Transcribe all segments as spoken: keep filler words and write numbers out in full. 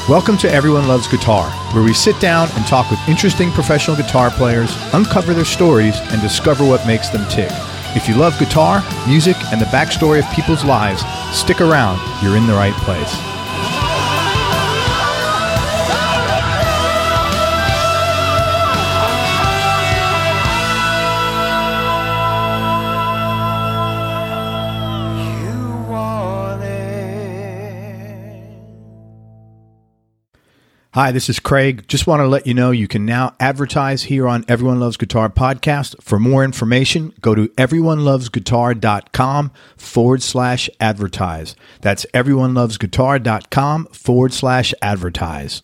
Welcome to Everyone Loves Guitar, where we sit down and talk with interesting professional guitar players, uncover their stories, and discover what makes them tick. If you love guitar, music, and the backstory of people's lives, stick around. You're in the right place. Hi, this is Craig. Just want to let you know you can now advertise here on Everyone Loves Guitar podcast. For more information, go to everyonelovesguitar.com forward slash advertise. That's everyonelovesguitar.com forward slash advertise.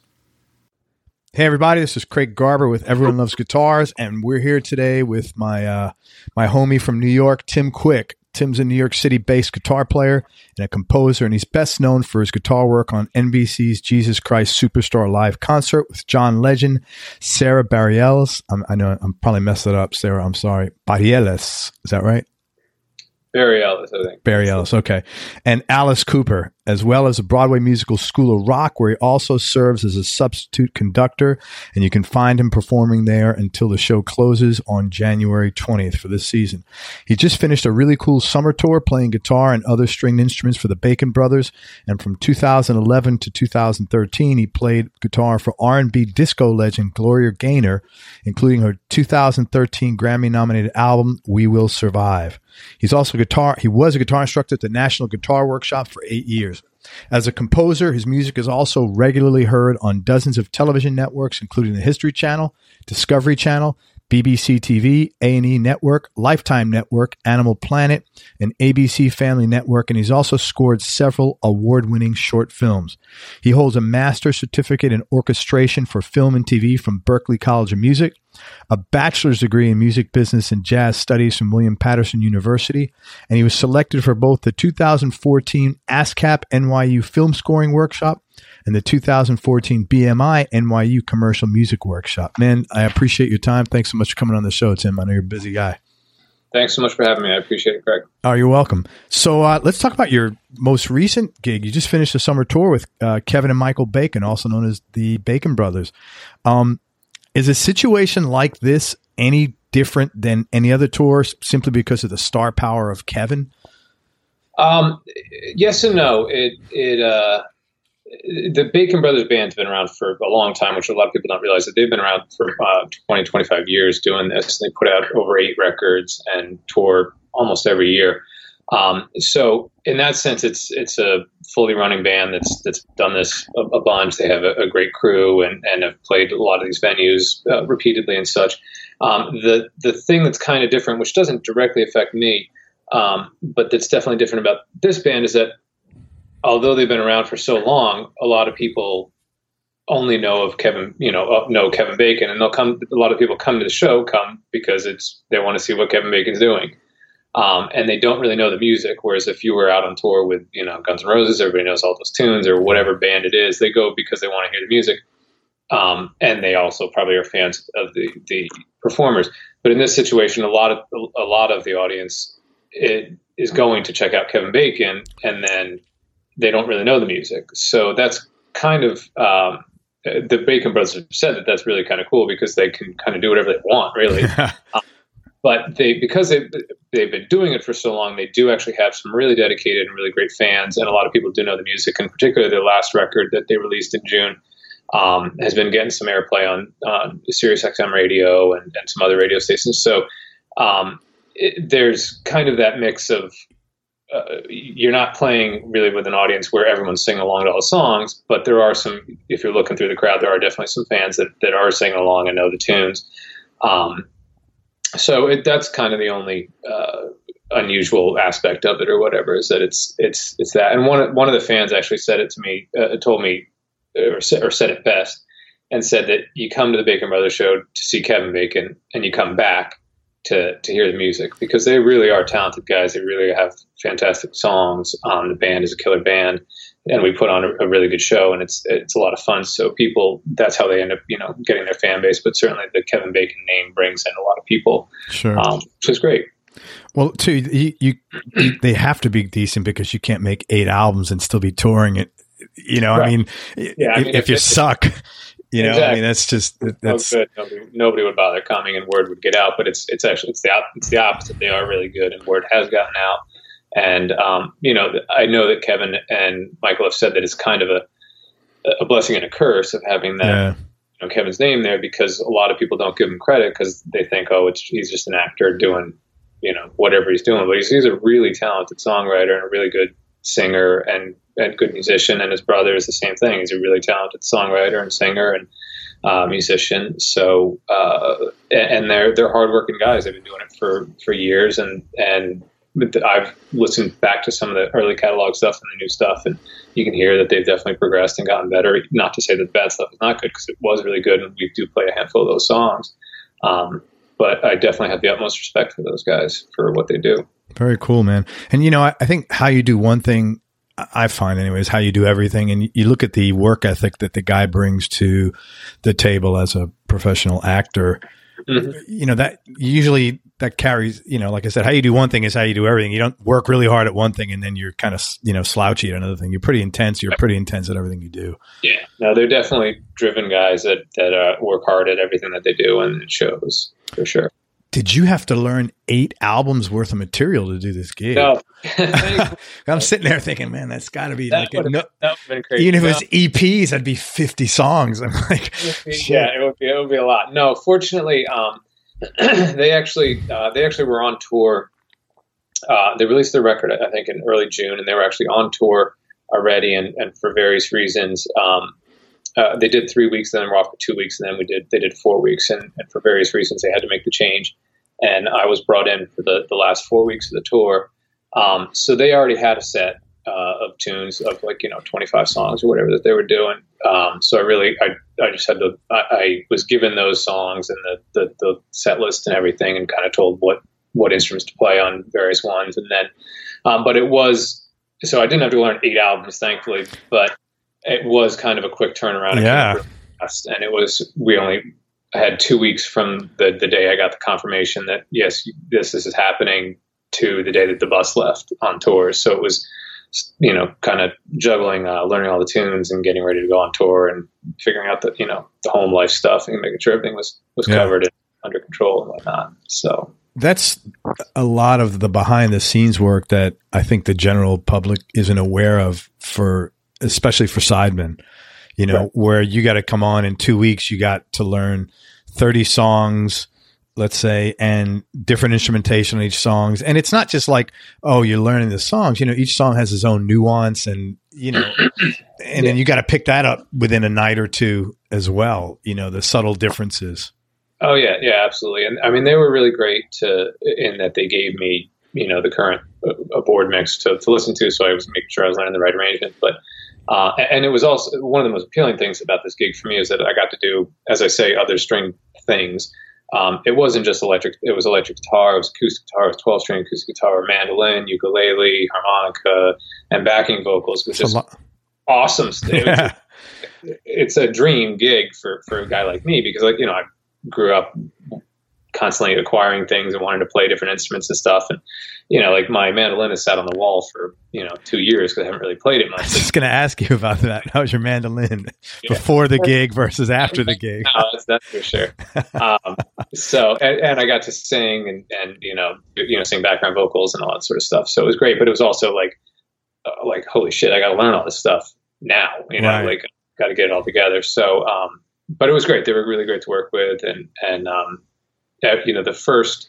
Hey, everybody, this is Craig Garber with Everyone Loves Guitars, and we're here today with my uh, my homie from New York, Tim Quick. Tim's a New York City-based guitar player and a composer, and he's best known for his guitar work on N B C's Jesus Christ Superstar live concert with John Legend, Sarah Bareilles. I'm, I know I'm probably messed it up, Sarah. I'm sorry. Bareilles. Is that right? Bareilles, I think. Bareilles, okay. And Alice Cooper, as well as a Broadway musical School of Rock, where he also serves as a substitute conductor. And you can find him performing there until the show closes on January twentieth for this season. He just finished a really cool summer tour playing guitar and other stringed instruments for the Bacon Brothers. And from two thousand eleven to two thousand thirteen, he played guitar for R and B disco legend Gloria Gaynor, including her two thousand thirteen Grammy-nominated album, We Will Survive. He's also a guitar. He was a guitar instructor at the National Guitar Workshop for eight years. As a composer, his music is also regularly heard on dozens of television networks, including the History Channel, Discovery Channel, B B C T V, A and E Network, Lifetime Network, Animal Planet, and A B C Family Network, and he's also scored several award-winning short films. He holds a master's certificate in orchestration for film and T V from Berklee College of Music, a bachelor's degree in music business and jazz studies from William Patterson University, and he was selected for both the two thousand fourteen ASCAP N Y U Film Scoring Workshop and the two thousand fourteen B M I N Y U Commercial Music Workshop. Man, I appreciate your time. Thanks so much for coming on the show, Tim. I know you're a busy guy. Thanks so much for having me. I appreciate it, Greg. Oh, you're welcome. So uh, let's talk about your most recent gig. You just finished a summer tour with uh, Kevin and Michael Bacon, also known as the Bacon Brothers. Um, is a situation like this any different than any other tour simply because of the star power of Kevin? Um, yes and no. It it uh, the Bacon Brothers band's been around for a long time, which a lot of people don't realize that they've been around for uh, twenty, twenty-five years doing this. They put out over eight records and tour almost every year. Um, so in that sense, it's it's a fully running band that's that's done this a, a bunch. They have a, a great crew and, and have played a lot of these venues uh, repeatedly and such. Um, the the thing that's kind of different, which doesn't directly affect me, um, but that's definitely different about this band, is that although they've been around for so long, a lot of people only know of Kevin, you know, know Kevin Bacon, and they'll come. A lot of people come to the show come because it's they want to see what Kevin Bacon's doing. Um, and they don't really know the music. Whereas if you were out on tour with, you know, Guns N' Roses, everybody knows all those tunes, or whatever band it is, they go because they want to hear the music. Um, and they also probably are fans of the, the performers. But in this situation, a lot of, a lot of the audience it, is going to check out Kevin Bacon, and then they don't really know the music. So that's kind of, um, the Bacon Brothers have said that that's really kind of cool because they can kind of do whatever they want, really. um, But they, because they've, they've been doing it for so long, they do actually have some really dedicated and really great fans. And a lot of people do know the music. And particularly their last record that they released in June um, has been getting some airplay on, on Sirius X M radio and, and some other radio stations. So um, it, there's kind of that mix of uh, you're not playing really with an audience where everyone's singing along to all the songs. But there are some, if you're looking through the crowd, there are definitely some fans that, that are singing along and know the tunes. Um So it, that's kind of the only uh, unusual aspect of it, or whatever, is that it's it's it's that. And one one of the fans actually said it to me, uh, told me, or, or said it best, and said that you come to the Bacon Brothers show to see Kevin Bacon, and you come back to to hear the music, because they really are talented guys. They really have fantastic songs. Um, the band is a killer band, and we put on a, a really good show, and it's it's a lot of fun. So people, that's how they end up, you know, getting their fan base. But certainly the Kevin Bacon name brings in a lot of people, sure, um, which is great. Well, too, you, you, you they have to be decent because you can't make eight albums and still be touring it. You know, right. I mean, yeah, I mean if, if you suck, you know, exactly. I mean, that's just that's good. Nobody, nobody would bother coming, and word would get out. But it's it's actually it's the it's the opposite. They are really good, and word has gotten out. And um, you know, I know that Kevin and Michael have said that it's kind of a a blessing and a curse of having that. Yeah. You know, Kevin's name there, because a lot of people don't give him credit because they think, oh, it's he's just an actor doing, you know, whatever he's doing. But he's, he's a really talented songwriter and a really good singer and, and good musician. And his brother is the same thing. He's a really talented songwriter and singer and uh, musician. So, uh, and they're they're hardworking guys. They've been doing it for, for years. And and I've listened back to some of the early catalog stuff and the new stuff, and you can hear that they've definitely progressed and gotten better. Not to say that the bad stuff is not good, because it was really good, and we do play a handful of those songs. Um, but I definitely have the utmost respect for those guys for what they do. Very cool, man. And, you know, I, I think how you do one thing, I find anyways, how you do everything. And you look at the work ethic that the guy brings to the table as a professional actor. Mm-hmm. You know, that usually that carries, you know, like I said, how you do one thing is how you do everything. You don't work really hard at one thing and then you're kind of, you know, slouchy at another thing. You're pretty intense. You're pretty intense at everything you do. Yeah. No, they're definitely driven guys that, that uh, work hard at everything that they do, and it shows for sure. Did you have to learn eight albums worth of material to do this gig? No. I'm sitting there thinking, man, that's got to be that like, a, no, been crazy. Even if no. it was E Ps, that'd be fifty songs. I'm like, yeah, it would be, it would be a lot. No, fortunately, um, they actually, uh, they actually were on tour. Uh, they released their record, I think, in early June, and they were actually on tour already. And, and for various reasons, um, uh, they did three weeks, and then we're off for two weeks, and then we did, they did four weeks. And, and for various reasons, they had to make the change. And I was brought in for the, the last four weeks of the tour. Um, so they already had a set uh, of tunes of like, you know, twenty-five songs or whatever that they were doing. Um, so I really, I, I just had to, I, I was given those songs and the, the, the set list and everything, and kind of told what, what instruments to play on various ones. And then, um, but it was, so I didn't have to learn eight albums, thankfully, but it was kind of a quick turnaround. Yeah. And it was, we only, I had two weeks from the, the day I got the confirmation that, yes, this, this is happening, to the day that the bus left on tour. So it was, you know, kind of juggling, uh, learning all the tunes and getting ready to go on tour and figuring out the, you know, the home life stuff and making sure everything was, was yeah. covered and under control and whatnot. So that's a lot of the behind the scenes work that I think the general public isn't aware of, for, especially for sidemen, you know, right. where you got to come on in two weeks, you got to learn thirty songs, let's say, and different instrumentation on each songs. And it's not just like, oh, you're learning the songs, you know, each song has its own nuance, and, you know, and yeah. then you got to pick that up within a night or two as well, you know, the subtle differences. Oh yeah. Yeah, absolutely. And I mean, they were really great to, in that they gave me, you know, the current uh, board mix to, to listen to. So I was making sure I was learning the right arrangement, but, uh, and it was also one of the most appealing things about this gig for me is that I got to do, as I say, other string things. Um, it wasn't just electric. It was electric guitar. It was acoustic guitar. It was twelve string acoustic guitar, mandolin, ukulele, harmonica, and backing vocals, which is awesome. Yeah. It's, it's a dream gig for, for a guy like me, because, like, you know, I grew up constantly acquiring things and wanting to play different instruments and stuff. And, you know, like my mandolin has sat on the wall for, you know, two years because I haven't really played it much. I was just going to ask you about that. How's your mandolin yeah. before the gig versus after the gig? No, that's, that's for sure. Um, so, and, and I got to sing and, and, you know, you know, sing background vocals and all that sort of stuff. So it was great, but it was also like, uh, like, holy shit, I got to learn all this stuff now, you know, right. like got to get it all together. So, um, but it was great. They were really great to work with. And, and, um, you know, the first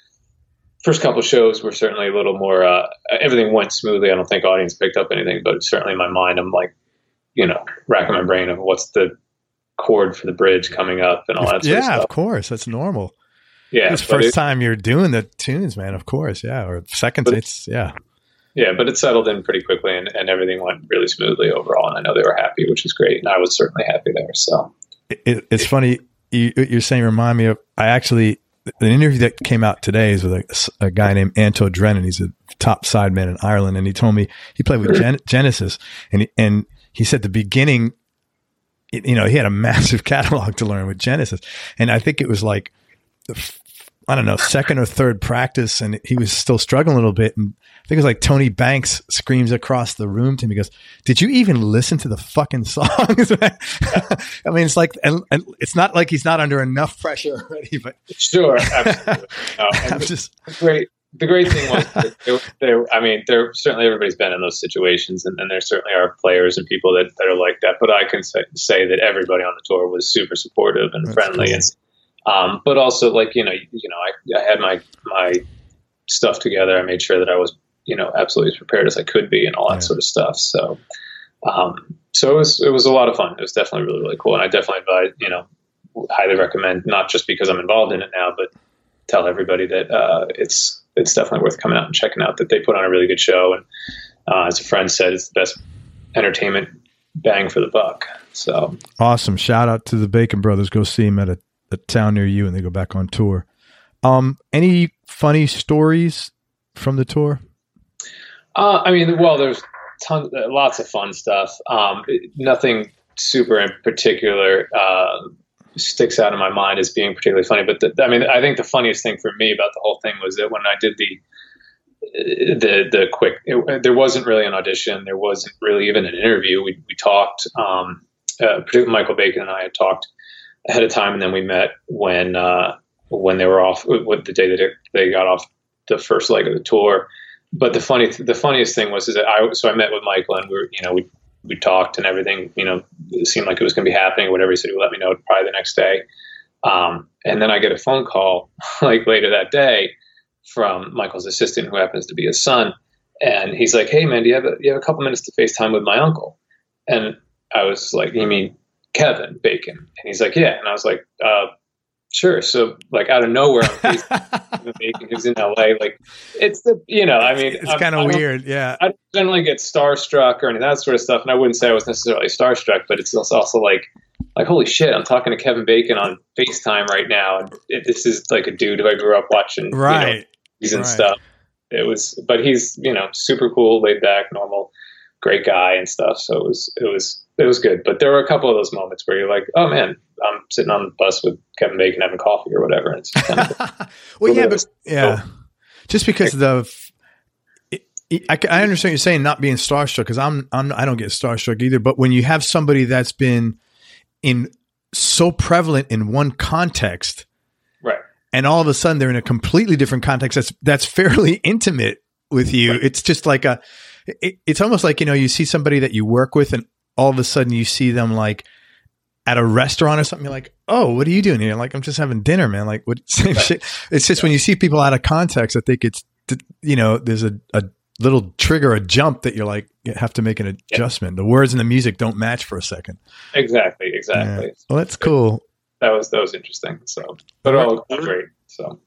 first couple of shows were certainly a little more, uh, everything went smoothly. I don't think audience picked up anything, but certainly in my mind, I'm like, you know, racking my brain of what's the chord for the bridge coming up and all that sort yeah, of stuff. Yeah, of course. That's normal. Yeah. It's first it, time you're doing the tunes, man, of course. Yeah. Or second, it's, yeah. Yeah, but it settled in pretty quickly, and, and everything went really smoothly overall. And I know they were happy, which is great. And I was certainly happy there. So it, it, it's funny. You, you're saying remind me of, I actually, an interview that came out today is with a, a guy named Anto Drennan. He's a top sideman in Ireland. And he told me he played with Gen- Genesis, and he, and he said the beginning, you know, he had a massive catalog to learn with Genesis. And I think it was like I don't know, second or third practice, and he was still struggling a little bit. And I think it was like Tony Banks screams across the room to him. He goes, "Did you even listen to the fucking songs?" I mean, it's like, and, and it's not like he's not under enough pressure already, but sure, absolutely. No, I'm just great. The great thing was, that there, there, I mean, there certainly everybody's been in those situations, and, and there certainly are players and people that, that are like that. But I can say, say that everybody on the tour was super supportive and That's friendly, cool. and um, but also like you know, you know, I, I had my my stuff together. I made sure that I was you know absolutely as prepared as I could be, and all that Yeah. sort of stuff. So, um, so it was it was a lot of fun. It was definitely really really cool, and I definitely advise, you know, highly recommend, not just because I'm involved in it now, but tell everybody that uh, it's. It's definitely worth coming out and checking out. That they put on a really good show, and uh, as a friend said, it's the best entertainment bang for the buck. So awesome! Shout out to the Bacon Brothers. Go see them at a, a town near you, and they go back on tour. Um, any funny stories from the tour? Uh, I mean, well, there's tons, lots of fun stuff. Um, nothing super in particular uh, sticks out in my mind as being particularly funny. But the, I mean, I think the funniest thing for me about the whole thing was that when I did the the the quick, it, there wasn't really an audition. There wasn't really even an interview. We we talked. Um, uh, particularly Michael Bacon and I had talked ahead of time, and then we met when uh, when they were off. With the day that they got off the first leg of the tour. But the funny, the funniest thing was is that I so I met with Michael, and we were, you know we. we talked and everything, you know, it seemed like it was going to be happening or whatever. He said he would let me know probably the next day. Um, and then I get a phone call like later that day from Michael's assistant, who happens to be his son. And he's like, "Hey man, do you have a, you have a couple minutes to FaceTime with my uncle?" And I was like, "You mean Kevin Bacon?" And he's like, "Yeah." And I was like, uh, sure. So like out of nowhere, I'm FaceTiming Bacon, who's in L A. Like it's the, you know, I mean, it's kind of weird. Yeah. I don't generally get starstruck or any of that sort of stuff. And I wouldn't say I was necessarily starstruck, but it's also like, like, holy shit, I'm talking to Kevin Bacon on FaceTime right now. And it, this is like a dude who I grew up watching, right. You know, movies and right. stuff. It was, but he's, you know, super cool, laid back, normal, great guy and stuff. So it was, it was, it was good. But there were a couple of those moments where you're like, oh man, I'm sitting on the bus with Kevin Bacon having coffee or whatever. And it's kind of, well, yeah, but yeah, just because the, it, it, I, I understand you're saying not being starstruck, because I'm, I'm, I don't get starstruck either. But when you have somebody that's been in so prevalent in one context, right, and all of a sudden they're in a completely different context that's that's fairly intimate with you, right. It's just like a, it, it's almost like, you know, you see somebody that you work with, and all of a sudden you see them like at a restaurant or something. You're like, "Oh, what are you doing here?" Like, "I'm just having dinner, man." Like, what? Same right. shit. It's just yeah. when you see people out of context, I think it's, you know, there's a, a little trigger, a jump that you're like, you have to make an adjustment. Yeah. The words and the music don't match for a second. Exactly. Exactly. Yeah. Well, that's cool. That was, that was interesting. So, but all great. So,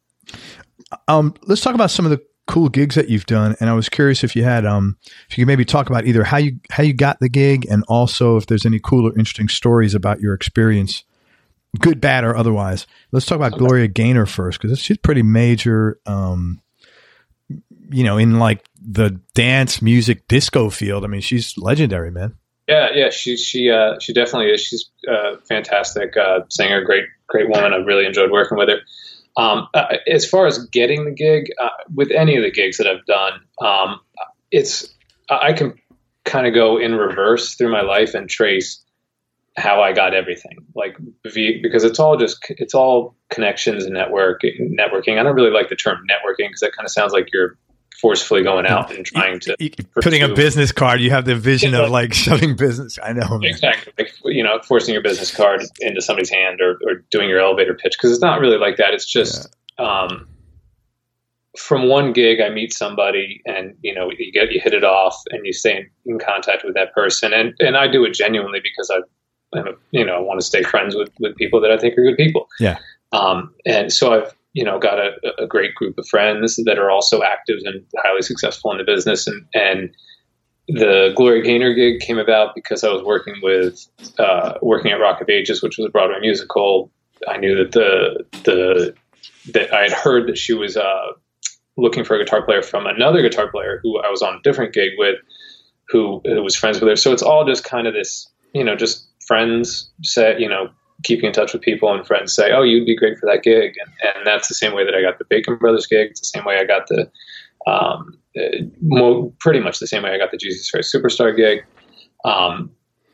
um, let's talk about some of the cool gigs that you've done. And I was curious if you had, um, if you could maybe talk about either how you, how you got the gig, and also if there's any cool or interesting stories about your experience, good, bad, or otherwise. Let's talk about okay. Gloria Gaynor first, because she's pretty major, um, you know, in like the dance music disco field. I mean, she's legendary, man. Yeah. Yeah. She, she, uh, she definitely is. She's a fantastic, uh, singer, great, great woman. I've really enjoyed working with her. Um, uh, as far as getting the gig, uh, with any of the gigs that I've done, um, it's, I can kind of go in reverse through my life and trace how I got everything, like, because it's all just, it's all connections and network networking. I don't really like the term networking, because that kind of sounds like you're forcefully going out and trying to putting pursue. A business card. You have the vision of like shoving business. I know, man. Exactly. Like, you know, forcing your business card into somebody's hand, or, or doing your elevator pitch. Cause it's not really like that. It's just, yeah. um, from one gig, I meet somebody, and, you know, you get, you hit it off, and you stay in, in contact with that person. And, and I do it genuinely because I, I'm a, you know, I want to stay friends with, with people that I think are good people. Yeah. Um, and so I've, you know, got a, a great group of friends that are also active and highly successful in the business. And, and the Gloria Gaynor gig came about because I was working with, uh, working at Rock of Ages, which was a Broadway musical. I knew that the, the, that I had heard that she was, uh, looking for a guitar player from another guitar player who I was on a different gig with, who, who was friends with her. So it's all just kind of this, you know, just friends set, you know, keeping in touch with people, and friends say, "Oh, you'd be great for that gig," and, and that's the same way that I got the Bacon Brothers gig. It's the same way I got the, um, uh, mo- pretty much the same way I got the Jesus Christ Superstar gig. Um,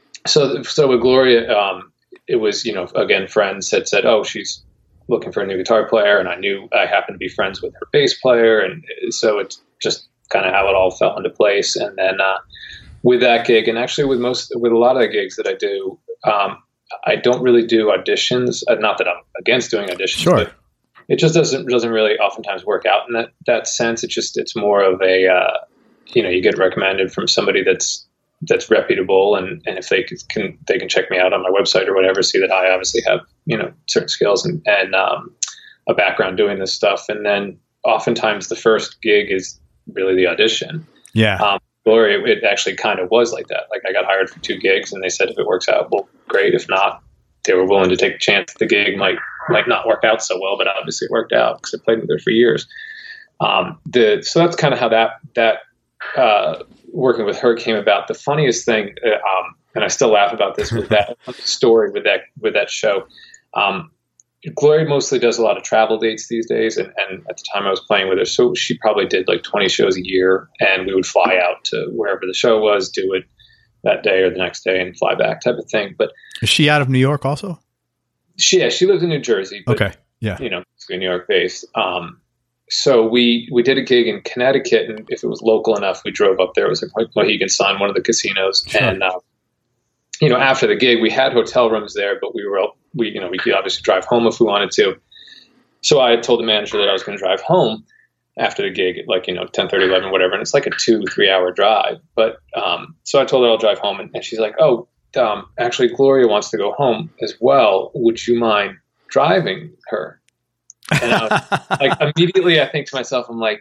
so, so with Gloria, um, it was, you know, again, friends had said, "Oh, she's looking for a new guitar player," and I knew I happened to be friends with her bass player, and so it's just kind of how it all fell into place. And then uh, with that gig, and actually with most, with a lot of the gigs that I do, um, I don't really do auditions. Uh, not that I'm against doing auditions, sure. but it just doesn't doesn't really oftentimes work out in that that sense. It's just it's more of a uh, you know, you get recommended from somebody that's that's reputable, and, and if they can they can check me out on my website or whatever, see that I obviously have, you know, certain skills and, and um, a background doing this stuff. And then oftentimes the first gig is really the audition. Yeah. Um, Gloria, it actually kind of was like that. Like I got hired for two gigs, and they said if it works out, well, great. If not, they were willing to take a chance the gig might might not work out so well, but obviously it worked out because I played with her for years. Um, the so that's kind of how that that uh, working with her came about. The funniest thing, uh, um, and I still laugh about this, with that story with that with that show. Um, Gloria mostly does a lot of travel dates these days, and, and at the time I was playing with her, so she probably did like twenty shows a year, and we would fly out to wherever the show was, do it that day or the next day, and fly back, type of thing. But is she out of New York also? She, yeah, she lives in New Jersey. But, okay, yeah, you know, New York based. Um, so we we did a gig in Connecticut, and if it was local enough, we drove up there. It was like Mohegan Sun, one of the casinos, sure. and uh, you know, after the gig, we had hotel rooms there, but we were we you know we could obviously drive home if we wanted to. So I told the manager that I was going to drive home after the gig at like, you know, ten thirty, eleven, whatever. And it's like a two, three hour drive. But um, so I told her I'll drive home, and, and she's like, "Oh, um, actually, Gloria wants to go home as well. Would you mind driving her?" And I was, like, immediately I think to myself, I'm like,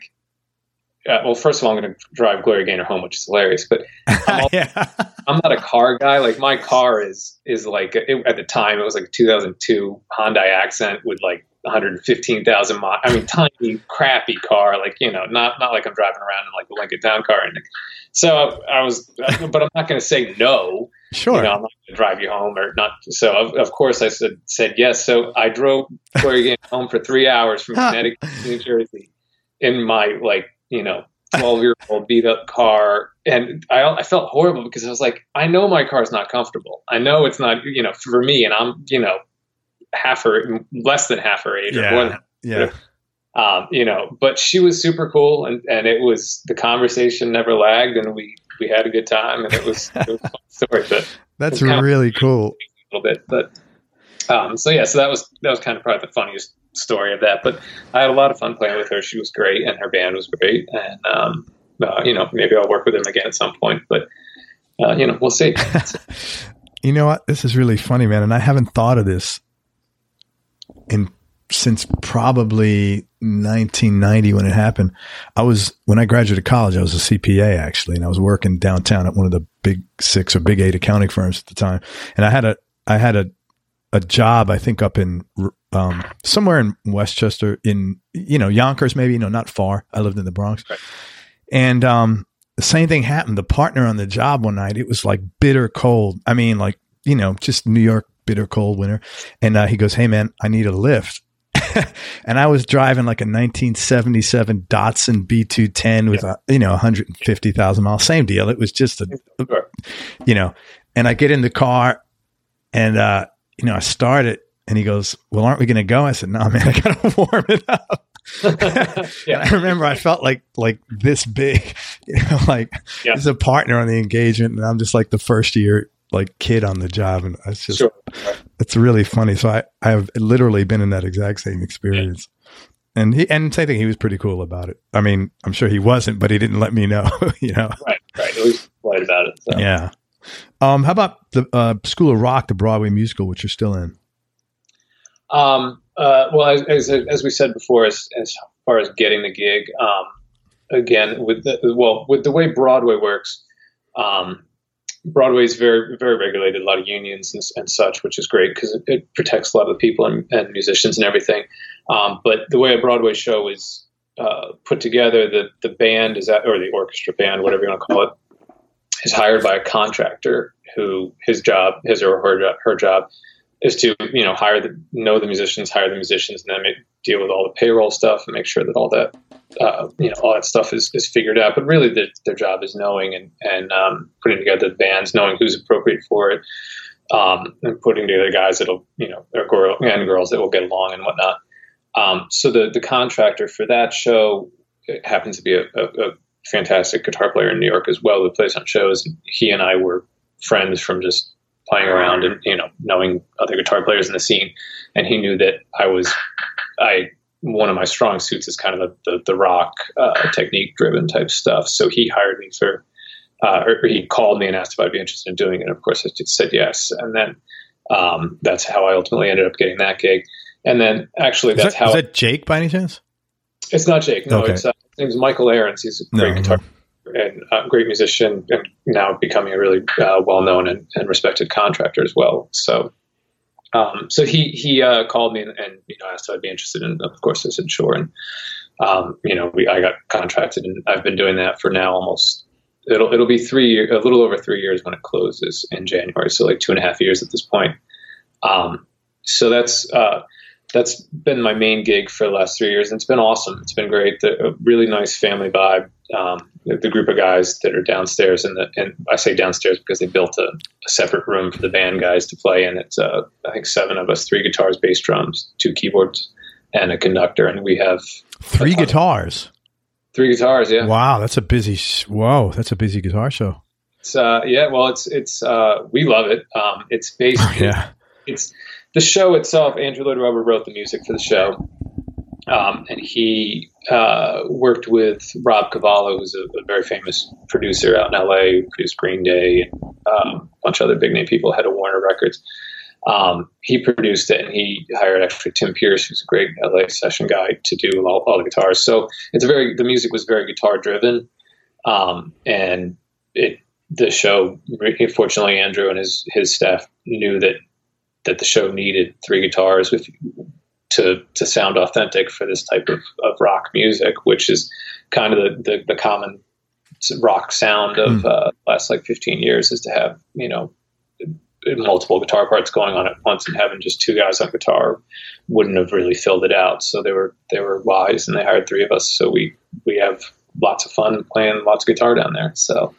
uh, well, first of all, I'm going to drive Gloria Gaynor home, which is hilarious. But I'm, also, yeah. I'm not a car guy. Like my car is is like it, at the time it was like a two thousand two Hyundai Accent with like one hundred fifteen thousand miles. I mean, tiny, crappy car. Like, you know, not not like I'm driving around in like the Lincoln Town Car. And so I was, but I'm not going to say no. Sure. You know, I'm not going to drive you home or not. So of, of course I said said yes. So I drove Gloria Gaynor home for three hours from Connecticut to New Jersey in my like, you know, twelve year old beat up car. And I, I felt horrible because I was like, I know my car's not comfortable. I know it's not, you know, for me, and I'm, you know, half her, less than half her age. Yeah. Or more than, yeah. Um, you know, but she was super cool, and, and it was, the conversation never lagged, and we, we had a good time, and it was, it was a fun story. But that's really cool. A little bit, but um, so yeah, so that was that was kind of probably the funniest story of that. But I had a lot of fun playing with her. She was great, and her band was great, and um, uh, you know, maybe I'll work with them again at some point. But uh, you know, we'll see. You know what? This is really funny, man, and I haven't thought of this in since probably nineteen ninety when it happened. I was, when I graduated college, I was a C P A actually, and I was working downtown at one of the big six or big eight accounting firms at the time. And I had a, I had a, a job, I think up in, um, somewhere in Westchester in, you know, Yonkers, maybe, you know, not far. I lived in the Bronx. Right. And, um, the same thing happened. The partner on the job one night, it was like bitter cold. I mean, like, you know, just New York, bitter cold winter. And, uh, he goes, "Hey man, I need a lift." And I was driving like a nineteen seventy-seven Datsun B two ten with, yeah. a, you know, one hundred fifty thousand miles. Same deal. It was just a, you know, and I get in the car and, uh, you know, I start it and he goes, "Well, aren't we going to go?" I said, "No, man, I got to warm it up." Yeah. I remember I felt like, like this big, you know, like yeah. There's a partner on the engagement and I'm just like the first year, like kid on the job. And it's just, sure. It's really funny. So I, I've literally been in that exact same experience. Yeah. And he, and same thing, he was pretty cool about it. I mean, I'm sure he wasn't, but he didn't let me know, you know? Right, right. He was polite about it. So. Yeah. Um, how about the uh, School of Rock, the Broadway musical, which you're still in? Um, uh, well, as, as, as we said before, as, as far as getting the gig, um, again, with the, well, with the way Broadway works, um, Broadway is very, very regulated, a lot of unions and, and such, which is great because it, it protects a lot of the people and, and musicians and everything. Um, but the way a Broadway show is uh, put together, the, the band is at, or the orchestra band, whatever you want to call it, is hired by a contractor who his job, his or her, her job is to, you know, hire the, know the musicians, hire the musicians, and then make, deal with all the payroll stuff and make sure that all that, uh, you know, all that stuff is, is figured out. But really their, their job is knowing and, and, um, putting together the bands, knowing who's appropriate for it, um, and putting together guys that'll, you know, or girl and girls that will get along and whatnot. Um, so the, the contractor for that show happens to be a, a, a fantastic guitar player in New York as well, who plays on shows. And he and I were friends from just playing around and, you know, knowing other guitar players in the scene. And he knew that I was, I, one of my strong suits is kind of the, the, the rock, uh, technique driven type stuff. So he hired me for, uh, or he called me and asked if I'd be interested in doing it. And of course I just said yes. And then, um, that's how I ultimately ended up getting that gig. And then actually that's is that, how. Is that Jake by any chance? It's not Jake. No, okay. it's, uh, his name's Michael Aarons. He's a great no, guitar no. and a uh, great musician, and now becoming a really uh, well-known and, and respected contractor as well. So, um, so he he uh, called me and, and you know asked if I'd be interested, and of course I said sure. And um, you know, we I got contracted, and I've been doing that for now almost. It'll it'll be three years, a little over three years when it closes in January. So like two and a half years at this point. Um, so that's. Uh, That's been my main gig for the last three years, and it's been awesome. It's been great. The, a really nice family vibe. Um, the, the group of guys that are downstairs, in the, and I say downstairs because they built a, a separate room for the band guys to play in. It's uh, I think seven of us: three guitars, bass drums, two keyboards, and a conductor. And we have three guitars. Three guitars, yeah. Wow, that's a busy. Whoa, that's a busy guitar show. It's uh, yeah. Well, it's it's uh, we love it. Um, it's basically yeah. It's the show itself. Andrew Lloyd Webber wrote the music for the show, um, and he uh, worked with Rob Cavallo, who's a, a very famous producer out in L A, who produced Green Day and um, a bunch of other big name people, head of Warner Records. Um, he produced it, and he hired actually Tim Pierce, who's a great L A session guy, to do all, all the guitars. So it's a very the music was very guitar driven, um, and it the show. Fortunately, Andrew and his his staff knew that. that the show needed three guitars with to to sound authentic for this type of, of rock music, which is kind of the, the, the common rock sound of mm. uh, last like fifteen years is to have, you know, multiple guitar parts going on at once, and having just two guys on guitar wouldn't have really filled it out. So they were they were wise, and they hired three of us. So we we have lots of fun playing lots of guitar down there. So.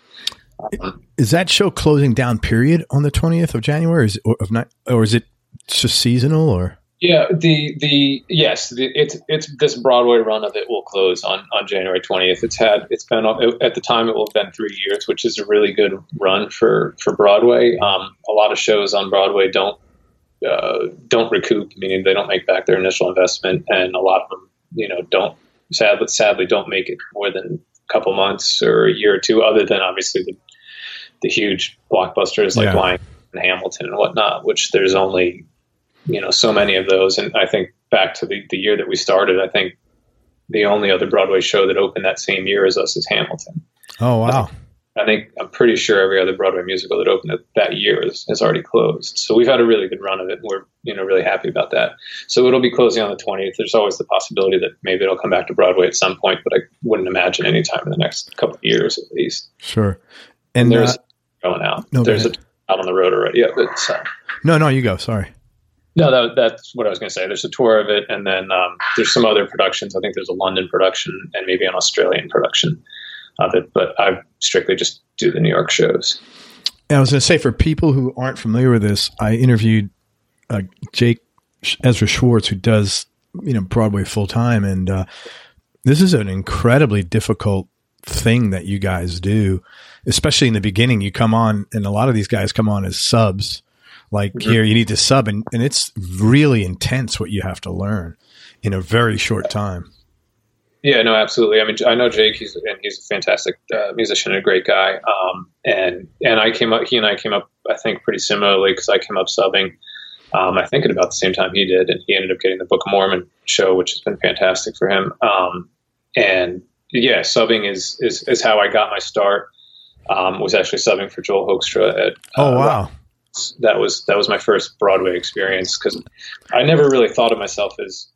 Um, is that show closing down period on the twentieth of January? Is it, or, of not, or is it just seasonal or? Yeah, the, the, yes, the, it's, it's this Broadway run of it will close on, on January twentieth. It's had, it's been at the time it will have been three years, which is a really good run for, for Broadway. Um, a lot of shows on Broadway don't, uh, don't recoup, meaning they don't make back their initial investment. And a lot of them, you know, don't sadly, sadly don't make it more than a couple months or a year or two, other than obviously the, the huge blockbusters like yeah. Lion and Hamilton and whatnot, which there's only, you know, so many of those. And I think back to the, the year that we started, I think the only other Broadway show that opened that same year as us is Hamilton. Oh, wow. I think, I think I'm pretty sure every other Broadway musical that opened that year is, has already closed. So we've had a really good run of it. And we're, you know, really happy about that. So it'll be closing on the twentieth. There's always the possibility that maybe it'll come back to Broadway at some point, but I wouldn't imagine any time in the next couple of years at least. Sure. And, and there's uh, going out. No, there's a out on the road already. Yeah, but, uh, no, no, you go. Sorry. No, that, that's what I was going to say. There's a tour of it, and then um, there's some other productions. I think there's a London production and maybe an Australian production of it, but I strictly just do the New York shows. And I was going to say, for people who aren't familiar with this, I interviewed uh, Jake Ezra Schwartz, who does, you know, Broadway full time, and uh, this is an incredibly difficult thing that you guys do, especially in the beginning. You come on, and a lot of these guys come on as subs. Like mm-hmm. here, you need to sub, and, and it's really intense what you have to learn in a very short time. Yeah, no, absolutely. I mean, I know Jake. He's and he's a fantastic uh, musician and a great guy. Um, and and I came up. He and I came up, I think, pretty similarly because I came up subbing. Um, I think at about the same time he did, and he ended up getting the Book of Mormon show, which has been fantastic for him. Um, and yeah, subbing is is is how I got my start. Um, was actually subbing for Joel Hoekstra at. Uh, oh wow. Rock. That was that was my first Broadway experience because I never really thought of myself as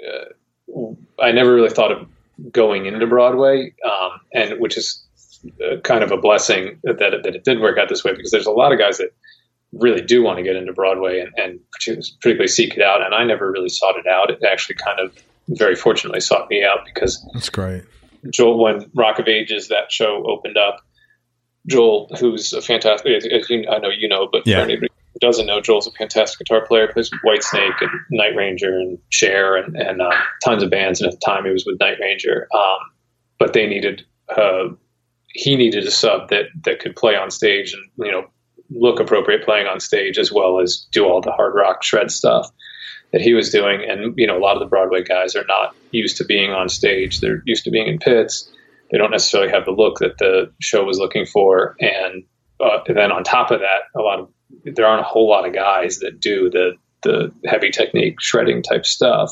uh, I never really thought of going into Broadway, um, and which is uh, kind of a blessing that that it did work out this way because there's a lot of guys that really do want to get into Broadway and, and particularly seek it out. And I never really sought it out. It actually kind of very fortunately sought me out because that's great. Joel, when Rock of Ages, that show opened up, Joel, who's a fantastic, as you, I know you know, but yeah. for anybody who doesn't know, Joel's a fantastic guitar player, plays with Whitesnake and Night Ranger and Cher and, and uh, tons of bands. And at the time he was with Night Ranger. Um, but they needed, uh, he needed a sub that, that could play on stage and, you know, look appropriate playing on stage as well as do all the hard rock shred stuff that he was doing. And, you know, a lot of the Broadway guys are not used to being on stage. They're used to being in pits. They don't necessarily have the look that the show was looking for. And, uh, and then on top of that, a lot of, there aren't a whole lot of guys that do the, the heavy technique shredding type stuff.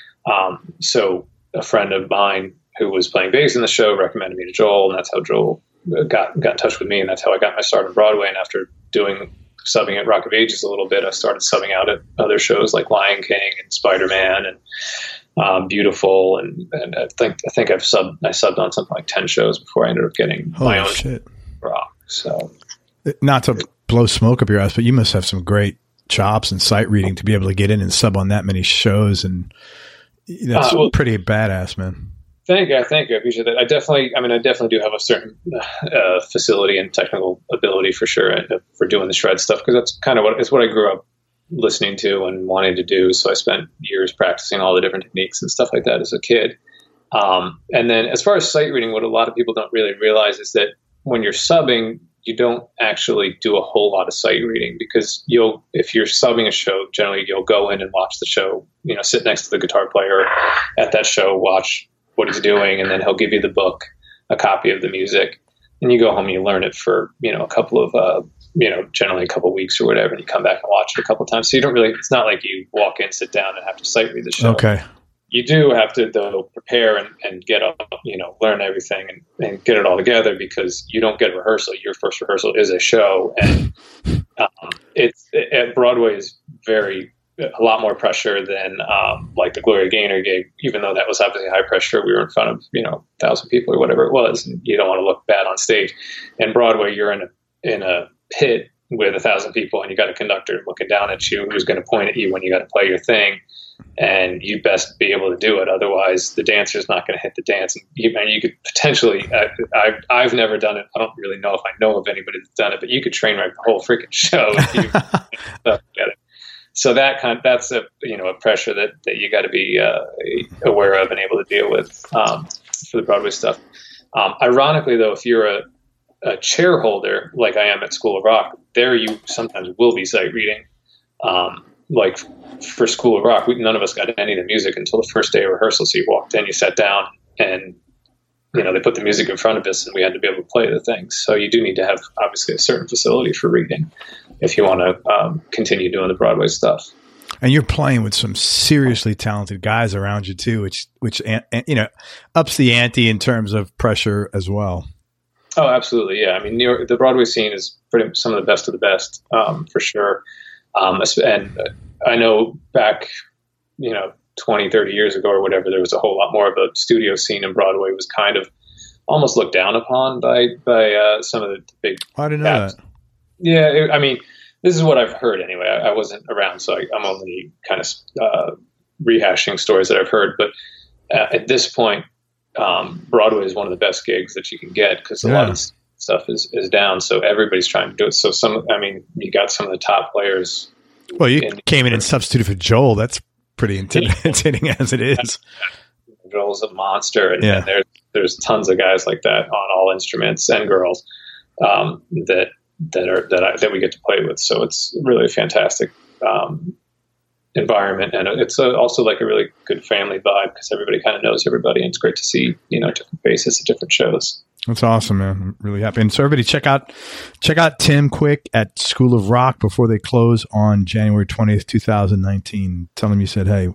Um, so a friend of mine who was playing bass in the show recommended me to Joel, and that's how Joel got, got in touch with me. And that's how I got my start on Broadway. And after doing subbing at Rock of Ages a little bit, I started subbing out at other shows like Lion King and Spider-Man and, Um, Beautiful, and, and I think I think I've subbed I subbed on something like ten shows before I ended up getting Holy my own shit. rock. So, not to blow smoke up your ass, but you must have some great chops and sight reading to be able to get in and sub on that many shows, and that's uh, well, pretty badass, man. Thank you, thank you. I appreciate that. I definitely, I mean, I definitely do have a certain uh, facility and technical ability for sure uh, for doing the shred stuff because that's kind of what it's what I grew up listening to and wanting to do. So I spent years practicing all the different techniques and stuff like that as a kid. Um, and then as far as sight reading, what a lot of people don't really realize is that when you're subbing, you don't actually do a whole lot of sight reading because you'll, if you're subbing a show, generally you'll go in and watch the show, you know, sit next to the guitar player at that show, watch what he's doing. And then he'll give you the book, a copy of the music, and you go home and you learn it for, you know, a couple of, uh, you know, generally a couple of weeks or whatever, and you come back and watch it a couple of times. So you don't really, it's not like you walk in, sit down and have to sight read the show. Okay. You do have to, though, prepare and, and get up, you know, learn everything and, and get it all together because you don't get a rehearsal. Your first rehearsal is a show. And um, it's, at Broadway is very, a lot more pressure than um, like the Gloria Gaynor gig, even though that was obviously high pressure. We were in front of, you know, a thousand people or whatever it was. And you don't want to look bad on stage. And Broadway, you're in a, in a, pit with a thousand people and you got a conductor looking down at you who's going to point at you when you got to play your thing, and you best be able to do it, otherwise the dancer's not going to hit the dance. And you, and you could potentially I, I've, I've never done it, I don't really know if I know of anybody that's done it, but you could train wreck the whole freaking show if you stuff together. So that kind of, that's a, you know, a pressure that, that you got to be uh, aware of and able to deal with um, for the Broadway stuff. Um, ironically though, if you're a a chair holder like I am at School of Rock, there you sometimes will be sight reading. Um, like for School of Rock, we, none of us got any of the music until the first day of rehearsal. So you walked in, you sat down, and you know they put the music in front of us, and we had to be able to play the things. So you do need to have obviously a certain facility for reading if you want to um, continue doing the Broadway stuff. And you're playing with some seriously talented guys around you too, which which you know ups the ante in terms of pressure as well. Oh, absolutely. Yeah. I mean, New York, the Broadway scene is pretty some of the best of the best, um, for sure. Um, and I know back, you know, twenty, thirty years ago or whatever, there was a whole lot more of a studio scene, and Broadway was kind of almost looked down upon by, by, uh, some of the big. I didn't know that. Yeah. It, I mean, this is what I've heard anyway. I, I wasn't around, so I, I'm only kind of, uh, rehashing stories that I've heard, but uh, at this point, Um, Broadway is one of the best gigs that you can get because a yeah. lot of stuff is, is down. So everybody's trying to do it. So some, I mean, you got some of the top players. Well, you in, came in and substituted for Joel. That's pretty intimidating as it is. Joel's a monster. And, yeah. and there's, there's tons of guys like that on all instruments and girls, um, that, that are, that I, that we get to play with. So it's really a fantastic, um, environment, and it's a, also like a really good family vibe because everybody kind of knows everybody, and it's great to see, you know, different faces at different shows. That's awesome, man. I'm really happy. And so everybody check out check out Tim Quick at School of Rock before they close on January twentieth, twenty nineteen. Tell them you said hey.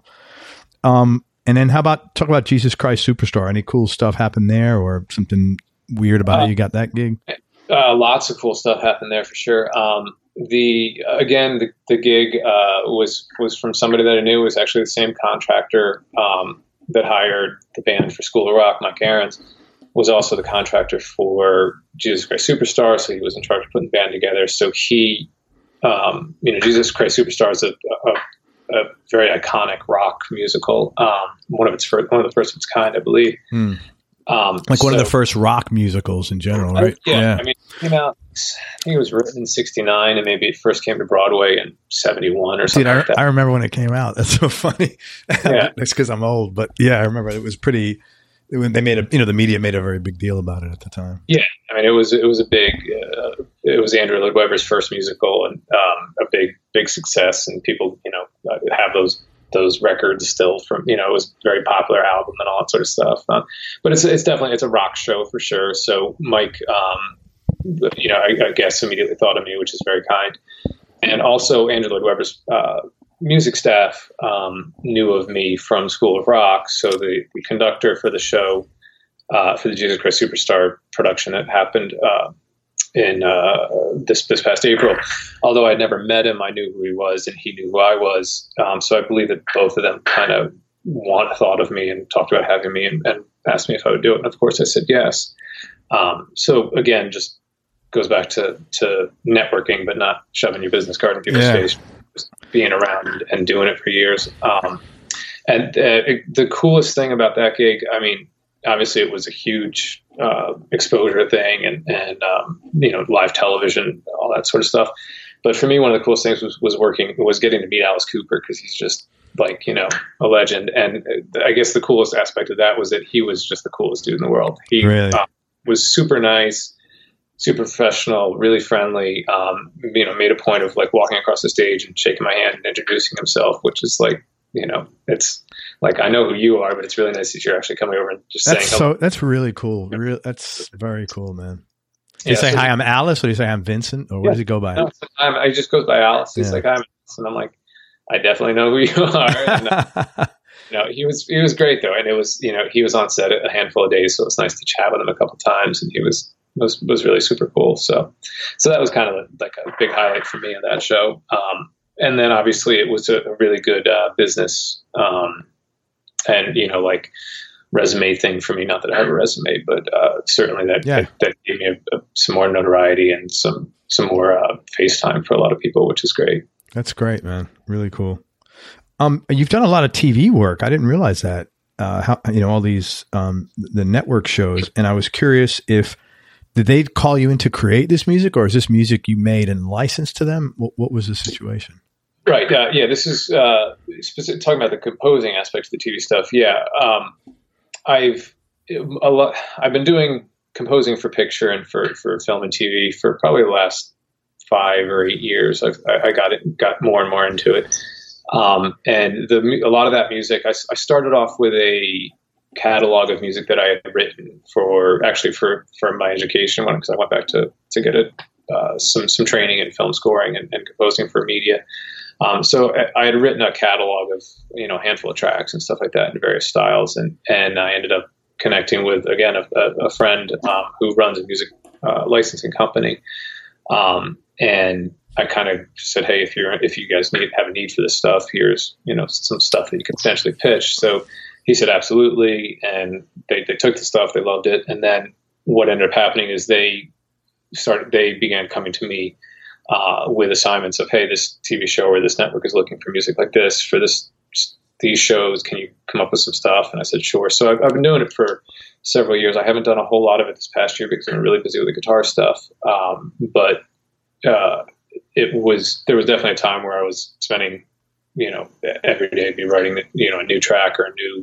Um, and then how about talk about Jesus Christ Superstar? Any cool stuff happened there, or something weird about uh, how you got that gig? Uh, lots of cool stuff happened there for sure. Um, The again, the, the gig uh, was was from somebody that I knew. It was actually the same contractor um, that hired the band for School of Rock. Mike Ahrens was also the contractor for Jesus Christ Superstar, so he was in charge of putting the band together. So he um, you know, Jesus Christ Superstar is a, a, a very iconic rock musical. Um, one of its first, one of the first of its kind, I believe. Hmm. Um, like one so, of the first rock musicals in general, right? Yeah, yeah. I mean, it came out, I think it was written in sixty-nine, and maybe it first came to Broadway in seventy-one or something Dude, I, like that. I remember when it came out. That's so funny. Yeah. It's because I'm old, but yeah, I remember it was pretty. When they made a, you know, the media made a very big deal about it at the time. Yeah, I mean, it was it was a big. Uh, it was Andrew Lloyd Webber's first musical, and um, a big big success, and people, you know, have those. those records still from, you know, it was a very popular album and all that sort of stuff. Um, but it's, it's definitely, it's a rock show for sure. So Mike, um, you know, I, I guess immediately thought of me, which is very kind. And also Andrew Lloyd Webber's uh, music staff um, knew of me from School of Rock. So the, the conductor for the show, uh, for the Jesus Christ Superstar production that happened uh, in uh, this this past April. Although I'd never met him, I knew who he was, and he knew who I was. Um, so I believe that both of them kind of want, thought of me and talked about having me, and, and asked me if I would do it. And of course, I said yes. Um, so again, just goes back to to networking, but not shoving your business card in people's Yeah. face. Just being around and, and doing it for years. Um, and uh, it, the coolest thing about that gig, I mean, obviously it was a huge uh, exposure thing, and, and um, you know, live television, all that sort of stuff. But for me, one of the coolest things was, was working, was getting to meet Alice Cooper, because he's just like, you know, a legend. And I guess the coolest aspect of that was that he was just the coolest dude in the world. He Really? uh, was super nice, super professional, really friendly. Um, you know, made a point of like walking across the stage and shaking my hand and introducing himself, which is like, you know, it's like, I know who you are, but it's really nice that you're actually coming over and just That's saying hello. so. That's really cool. Real, that's very cool, man. Do you Yeah, say so- you say hi, I'm Alice, or do you say I'm Vincent, or what Yeah. does he go by? No, I'm, I just goes by Alice. He's Yeah. like, I'm Alice. And I'm like, I definitely know who you are. And, uh, you know, he was, he was great though. And it was, you know, he was on set a handful of days, so it was nice to chat with him a couple of times, and he was, was, was really super cool. So, so that was kind of like a big highlight for me in that show. Um, and then obviously it was a, a really good uh, business, um, and, you know, like resume thing for me. Not that I have a resume, but uh, certainly that, Yeah. that, that gave me a, a, some more notoriety and some, some more uh, face time for a lot of people, which is great. That's great, man. Really cool. Um, you've done a lot of T V work. I didn't realize that. Uh, how, you know, all these um, the network shows, and I was curious if did they call you in to create this music, or is this music you made and licensed to them? What, what was the situation? Right. Uh, yeah. This is uh, specific, talking about the composing aspects of the T V stuff. Yeah. Um, I've a lot. I've been doing composing for picture and for, for film and T V for probably the last five or eight years. I've, I got it, got more and more into it. Um, and the a lot of that music, I, I started off with a catalog of music that I had written for actually for, for my education, because I went back to to get a, uh, some some training in film scoring and, and composing for media. Um, so I, I had written a catalog of, you know, a handful of tracks and stuff like that in various styles. And, and I ended up connecting with, again, a, a friend um, who runs a music uh, licensing company. Um, and I kind of said, hey, if you're, if you guys need, have a need for this stuff, here's, you know, some stuff that you can potentially pitch. So he said, absolutely. And they, they took the stuff, they loved it. And then what ended up happening is they started, they began coming to me Uh, with assignments of, hey, this T V show or this network is looking for music like this for this these shows. Can you come up with some stuff? And I said, sure. So I've, I've been doing it for several years. I haven't done a whole lot of it this past year because I've been really busy with the guitar stuff. Um, but uh, it was there was definitely a time where I was spending, you know, every day be writing, you know, a new track or a new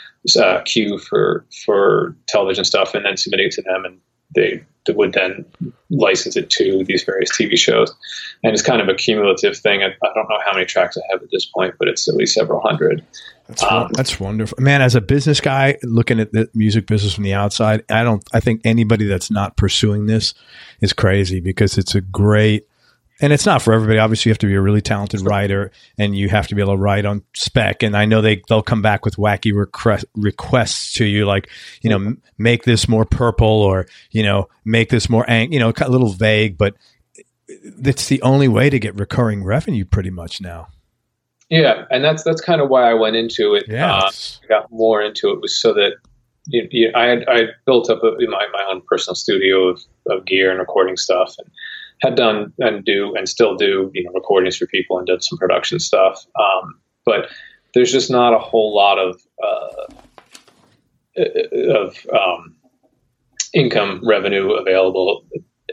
uh, cue for for television stuff, and then submitting it to them, and they would then license it to these various T V shows. And it's kind of a cumulative thing. I, I don't know how many tracks I have at this point, but it's at least several hundred. That's, Um, that's wonderful, man. As a business guy looking at the music business from the outside, I don't, I think anybody that's not pursuing this is crazy, because it's a great, and it's not for everybody. Obviously you have to be a really talented writer, and you have to be able to write on spec. And I know they, they'll come back with wacky request, requests to you, like, you know, m- make this more purple, or, you know, make this more, ang- you know, a little vague, but it's the only way to get recurring revenue pretty much now. Yeah. And that's, that's kind of why I went into it. Yeah. Uh, I got more into it was so that you, you, I had, I had built up a, my, my own personal studio of, of gear and recording stuff, and had done and do and still do, you know, recordings for people and did some production stuff. Um, but there's just not a whole lot of uh, of um, income revenue available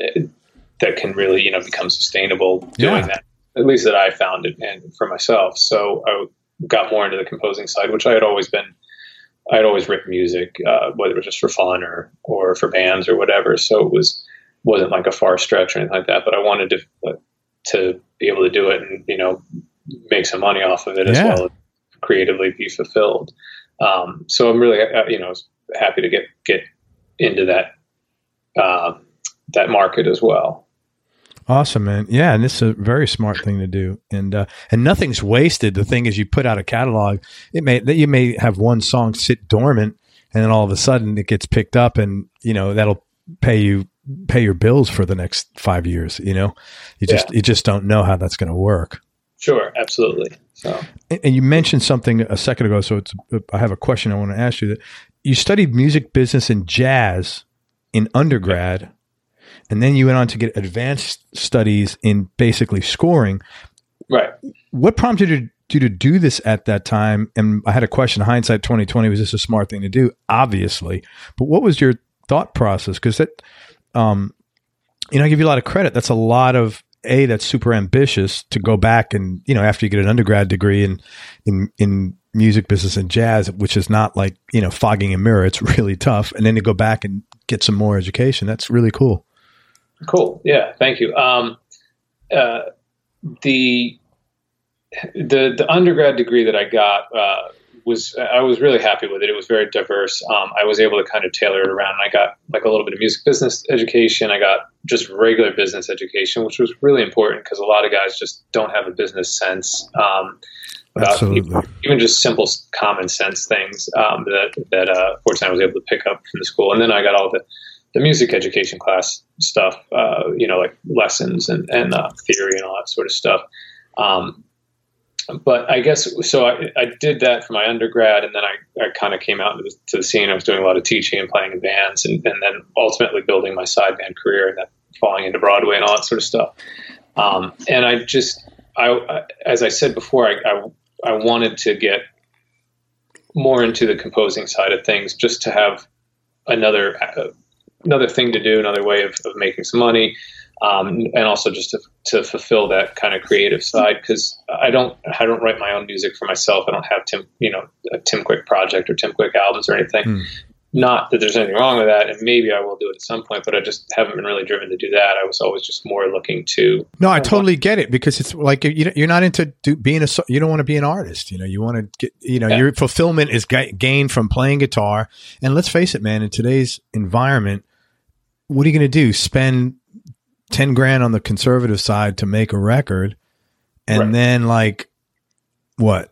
that can really, you know, become sustainable doing yeah. that. At least that I found it and for myself. So I got more into the composing side, which I had always been. I had always written music, uh, whether it was just for fun or or for bands or whatever. So it was. wasn't like a far stretch or anything like that, but I wanted to uh, to be able to do it and, you know, make some money off of it as yeah. well as creatively be fulfilled. Um, so I'm really, uh, you know, happy to get, get into that, uh, that market as well. Awesome, man. Yeah. And this is a very smart thing to do. And, uh, and nothing's wasted. The thing is you put out a catalog, it may, that you may have one song sit dormant and then all of a sudden it gets picked up and, you know, that'll pay you, pay your bills for the next five years. You know, you just, yeah. you just don't know how that's going to work. Sure. Absolutely. So, and, and you mentioned something a second ago. So it's, I have a question I want to ask you. That you studied music business and jazz in undergrad, yeah. and then you went on to get advanced studies in basically scoring. Right. What prompted you you to do this at that time? And I had a question, hindsight twenty twenty, was this a smart thing to do? Obviously. But what was your thought process? Because that, um, you know, I give you a lot of credit. That's a lot of, A, that's super ambitious to go back and, you know, after you get an undergrad degree in, in, in music business and jazz, which is not like, you know, fogging a mirror. It's really tough. And then to go back and get some more education. That's really cool. Cool. Yeah. Thank you. Um, uh, the, the, the undergrad degree that I got, uh, was, I was really happy with it. It was very diverse. Um, I was able to kind of tailor it around. I got like a little bit of music business education. I got just regular business education, which was really important because a lot of guys just don't have a business sense, um, about even, even just simple common sense things, um, that, that, uh, fortunately I was able to pick up from the school. And then I got all the, the music education class stuff, uh, you know, like lessons and, and, uh, theory and all that sort of stuff. Um, But I guess, so I, I did that for my undergrad, and then I, I kind of came out into the, to the scene. I was doing a lot of teaching and playing in bands, and, and then ultimately building my side band career and then falling into Broadway and all that sort of stuff. Um, and I just, I, I, as I said before, I, I, I wanted to get more into the composing side of things just to have another, uh, another thing to do, another way of, of making some money. Um, and also just to, to fulfill that kind of creative side, because I don't I don't write my own music for myself. I don't have Tim you know a Tim Quick project or Tim Quick albums or anything. Mm. Not that there's anything wrong with that, and maybe I will do it at some point, but I just haven't been really driven to do that. I was always just more looking to. No, I totally get it, because it's like you you're not into do, being a you don't want to be an artist. You know, you want to get you know yeah. your fulfillment is gained from playing guitar. And let's face it, man, in today's environment, what are you going to do? Spend ten grand on the conservative side to make a record, and right. then like what,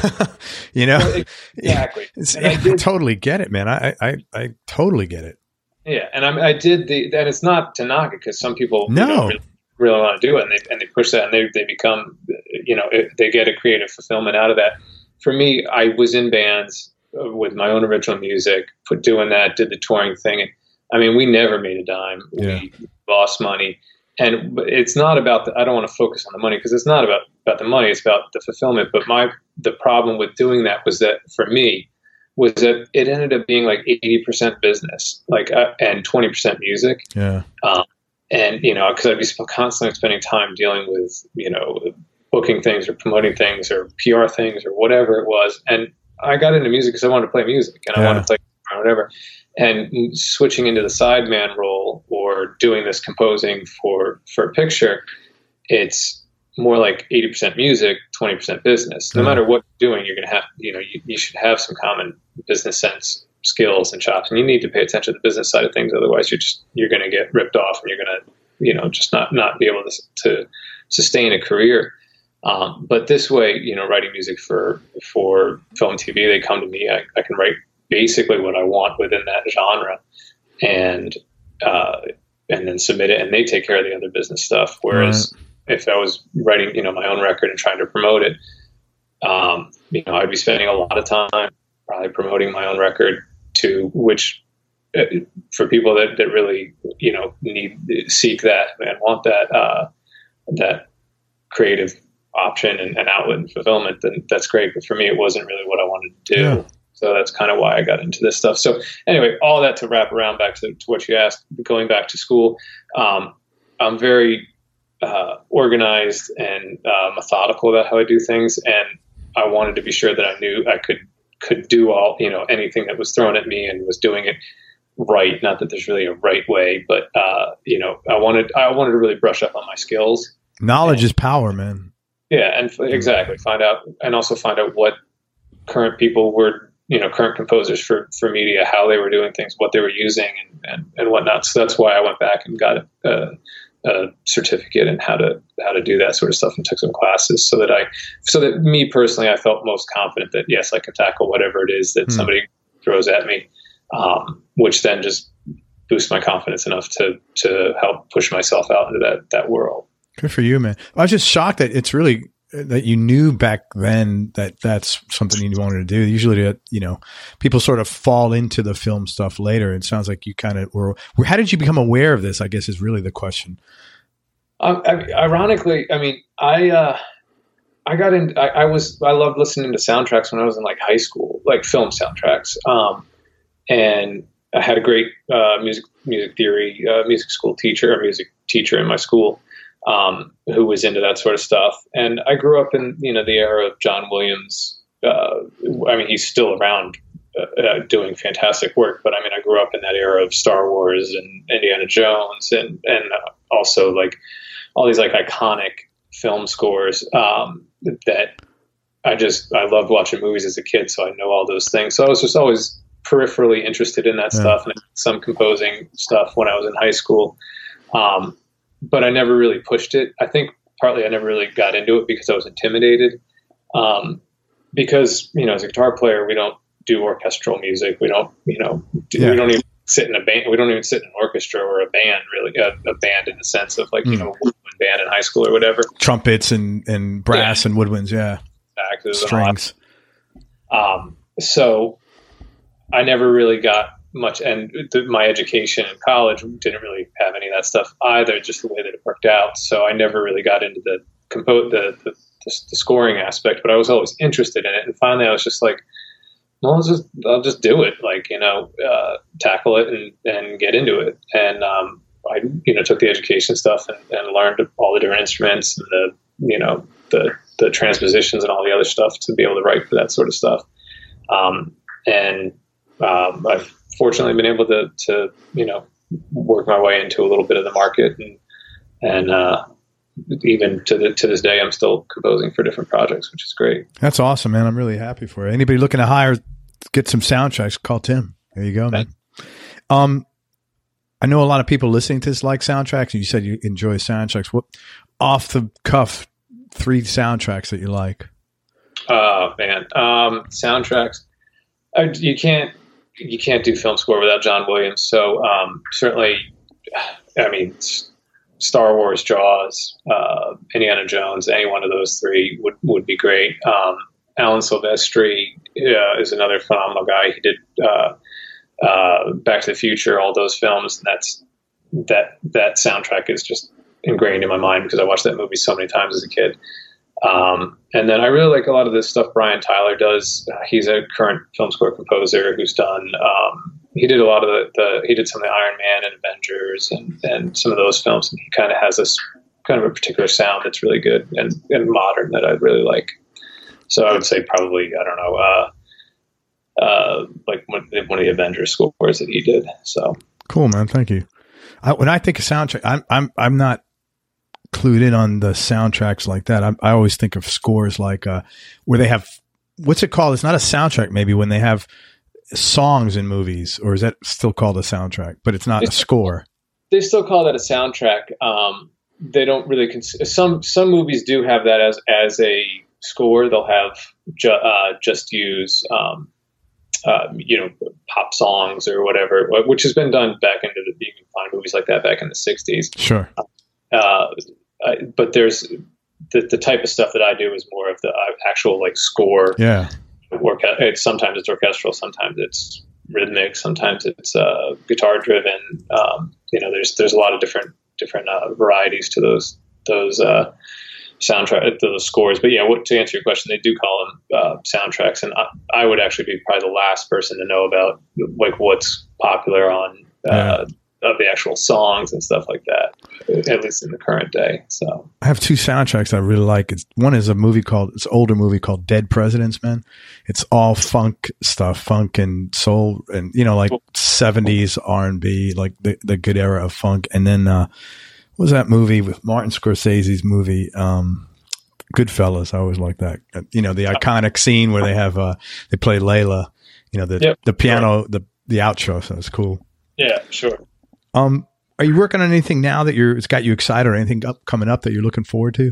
you know, well, exactly. I, I totally get it, man. I, I, I totally get it. Yeah. And I, I did the, and it's not to knock it, because some people no. you know, really, really want to do it, and they, and they push that, and they, they become, you know, it, they get a creative fulfillment out of that. For me, I was in bands with my own original music, put doing that, did the touring thing. And I mean, we never made a dime. Yeah. We lost money. And it's not about the, I don't want to focus on the money, because it's not about, about the money. It's about the fulfillment. But my, the problem with doing that was that for me was that it ended up being like eighty percent business, like, uh, and twenty percent music. Yeah. Um, and, you know, cause I'd be constantly spending time dealing with, you know, booking things or promoting things or P R things or whatever it was. And I got into music because I wanted to play music, and yeah. I wanted to play or whatever. And switching into the sideman role or doing this composing for, for a picture, it's more like eighty percent music, twenty percent business. No yeah. matter what you're doing, you're going to have, you know, you, you should have some common business sense skills and chops, and you need to pay attention to the business side of things. Otherwise you're just, you're going to get ripped off, and you're going to, you know, just not, not be able to, to sustain a career. Um, but this way, you know, writing music for, for film and T V, they come to me, I, I can write basically what I want within that genre, and uh, and then submit it, and they take care of the other business stuff. Whereas right. if I was writing, you know, my own record and trying to promote it, um, you know, I'd be spending a lot of time probably promoting my own record, to which for people that, that really, you know, need, seek that and want that, uh, that creative option and, and outlet and fulfillment, then that's great. But for me, it wasn't really what I wanted to do. Yeah. So that's kind of why I got into this stuff. So anyway, all that to wrap around back to, to what you asked, going back to school, um, I'm very uh, organized and uh, methodical about how I do things. And I wanted to be sure that I knew I could, could do all, you know, anything that was thrown at me and was doing it right. Not that there's really a right way, but uh, you know, I wanted, I wanted to really brush up on my skills. Knowledge and, is power, man. Yeah. And exactly find out, and also find out what current people were, you know, current composers for, for media, how they were doing things, what they were using and, and, and whatnot. So that's why I went back and got a, a certificate in how to, how to do that sort of stuff and took some classes so that I, so that me personally, I felt most confident that yes, I can tackle whatever it is that mm. somebody throws at me, um, which then just boosts my confidence enough to, to help push myself out into that, that world. Good for you, man. I was just shocked that it's really, that you knew back then that that's something you wanted to do. Usually, you know, people sort of fall into the film stuff later. It sounds like you kind of were, how did you become aware of this, I guess, is really the question. Um, I, ironically, I mean, I, uh, I got in, I, I was, I loved listening to soundtracks when I was in like high school, like film soundtracks. Um, and I had a great, uh, music, music theory, uh, music school teacher or music teacher in my school. Um, who was into that sort of stuff. And I grew up in, you know, the era of John Williams. Uh, I mean, he's still around uh, uh, doing fantastic work, but I mean, I grew up in that era of Star Wars and Indiana Jones and, and uh, also like all these like iconic film scores um, that I just, I loved watching movies as a kid. So I know all those things. So I was just always peripherally interested in that yeah. stuff and some composing stuff when I was in high school. Um, but I never really pushed it. I think partly I never really got into it because I was intimidated. Um, because, you know, as a guitar player, we don't do orchestral music. We don't, you know, do, yeah. we don't even sit in a band. We don't even sit in an orchestra or a band, really, a, a band in the sense of like, mm. you know, a woodwind band in high school or whatever. Trumpets and, and brass yeah. and woodwinds. Yeah. Exactly. Strings. Um, so I never really got much, and th- my education in college didn't really have any of that stuff either, just the way that it worked out. So I never really got into the compo- the, the, the, the scoring aspect, but I was always interested in it. And finally I was just like, well, I'll just, I'll just do it. Like, you know, uh, tackle it and, and get into it. And, um, I, you know, took the education stuff and, and learned all the different instruments and the, you know, the, the transpositions and all the other stuff to be able to write for that sort of stuff. Um, and, um, I've fortunately been able to, to, you know, work my way into a little bit of the market and, and, uh, even to the, to this day, I'm still composing for different projects, which is great. That's awesome, man. I'm really happy for you. Anybody looking to hire, get some soundtracks, call Tim. There you go, man. Um, I know a lot of people listening to this like soundtracks, and you said you enjoy soundtracks. What off the cuff three soundtracks that you like? Oh man, um, soundtracks. I, you can't you can't do film score without John Williams. So um, certainly, I mean, Star Wars, Jaws, uh, Indiana Jones, any one of those three would would be great. Um, Alan Silvestri uh, is another phenomenal guy. He did uh, uh, Back to the Future, all those films. And that's that that soundtrack is just ingrained in my mind because I watched that movie so many times as a kid. Um, and then I really like a lot of this stuff Brian Tyler does. Uh, he's a current film score composer who's done, um, he did a lot of the, the, he did some of the Iron Man and Avengers and, and some of those films. And he kind of has this kind of a particular sound that's really good and, and modern that I really like. So I would say probably, I don't know, uh, uh, like one, one of the Avengers scores that he did. So cool, man. Thank you. I, when I think of soundtrack, I'm, I'm, I'm not clued in on the soundtracks like that. I, I always think of scores like uh, where they have, what's it called? It's not a soundtrack maybe when they have songs in movies, or is that still called a soundtrack, but it's not they a score? They still call that a soundtrack. Um, they don't really, cons- some, some movies do have that as, as a score. They'll have ju- uh, just use, um, uh, you know, pop songs or whatever, which has been done back into the, you can find movies like that back in the sixties. Sure. Uh, but there's the, the type of stuff that I do is more of the actual like score. Yeah. Orca- it's, sometimes it's orchestral, sometimes it's rhythmic, sometimes it's uh, guitar driven. Um, you know, there's there's a lot of different different uh, varieties to those those uh, soundtrack those scores. But yeah, what, to answer your question, they do call them uh, soundtracks, and I, I would actually be probably the last person to know about like what's popular on uh, yeah. of the actual songs and stuff like that, at least in the current day. So I have two soundtracks I really like. It's one is a movie called it's an older movie called Dead Presidents, man. It's all funk stuff, funk and soul, and you know, like seventies R and B, like the the good era of funk. And then uh, what was that movie with Martin Scorsese's movie, um, Goodfellas? I always like that. You know, the iconic scene where they have uh, they play Layla. You know, the yep, the piano, sure. the the outro. So it's cool. Yeah, sure. Um, are you working on anything now that you're, it's got you excited, or anything up, coming up that you're looking forward to?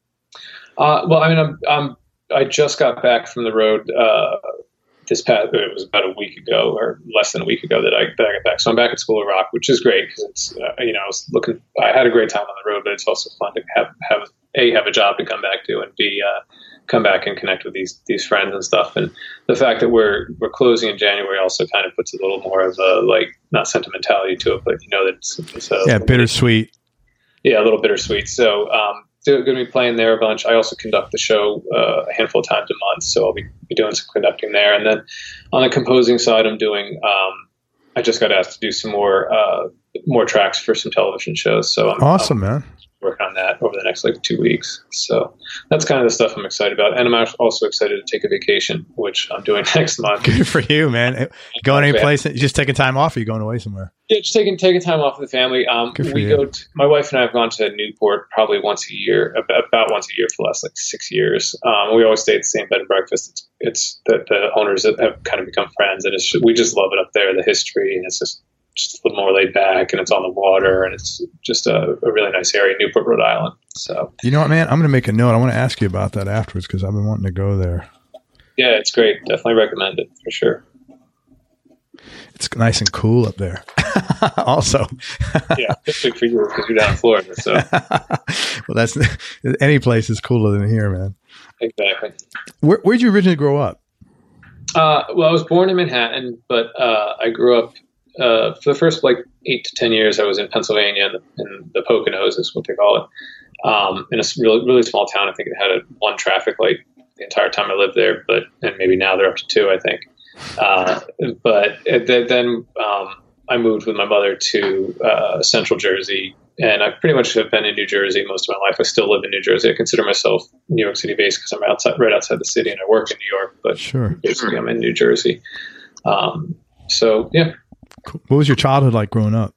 Uh, well, I mean, I'm, I'm, I just got back from the road, uh, this past, it was about a week ago or less than a week ago that I, that I got back. So I'm back at School of Rock, which is great because it's, uh, you know, I was looking, I had a great time on the road, but it's also fun to have, have A, have a job to come back to, and B, uh, come back and connect with these these friends and stuff. And the fact that we're we're closing in January also kind of puts a little more of a, like, not sentimentality to it, but you know that it's, it's a, yeah, bittersweet. Yeah, a little bittersweet. So um, going to be playing there a bunch. I also conduct the show uh, a handful of times a month, so I'll be, be doing some conducting there. And then on the composing side, I'm doing. Um, I just got asked to do some more uh, more tracks for some television shows. So I'm, awesome, I'm, man. Work on that over the next like two weeks. So that's kind of the stuff I'm excited about. And I'm also excited to take a vacation, which I'm doing next month. Good for you, man. Going any place? You just taking time off, or are you going away somewhere? Yeah, just taking taking time off with the family. Um, we you. go. To, my wife and I have gone to Newport probably once a year, about, about once a year for the last like six years. Um, we always stay at the same bed and breakfast. It's, it's the, the owners have kind of become friends, and it's we just love it up there. The history, and it's just. just a little more laid back, and it's on the water, and it's just a, a really nice area, Newport, Rhode Island. So, you know what, man, I'm going to make a note. I want to ask you about that afterwards because I've been wanting to go there. Yeah, it's great. Definitely recommend it for sure. It's nice and cool up there. Also, yeah, especially for you because you're down in Florida. So, well, that's any place is cooler than here, man. Exactly. Where where'd you originally grow up? Uh, well, I was born in Manhattan, but uh, I grew up. Uh, for the first like eight to ten years, I was in Pennsylvania, in the, in the Poconos is what they call it, um, in a really really small town. I think it had a one traffic light the entire time I lived there, but and maybe now they're up to two, I think. Uh, but then um, I moved with my mother to uh, Central Jersey, and I pretty much have been in New Jersey most of my life. I still live in New Jersey. I consider myself New York City based because I'm outside, right outside the city, and I work in New York. But sure, basically, I'm in New Jersey. Um, so yeah. What was your childhood like growing up?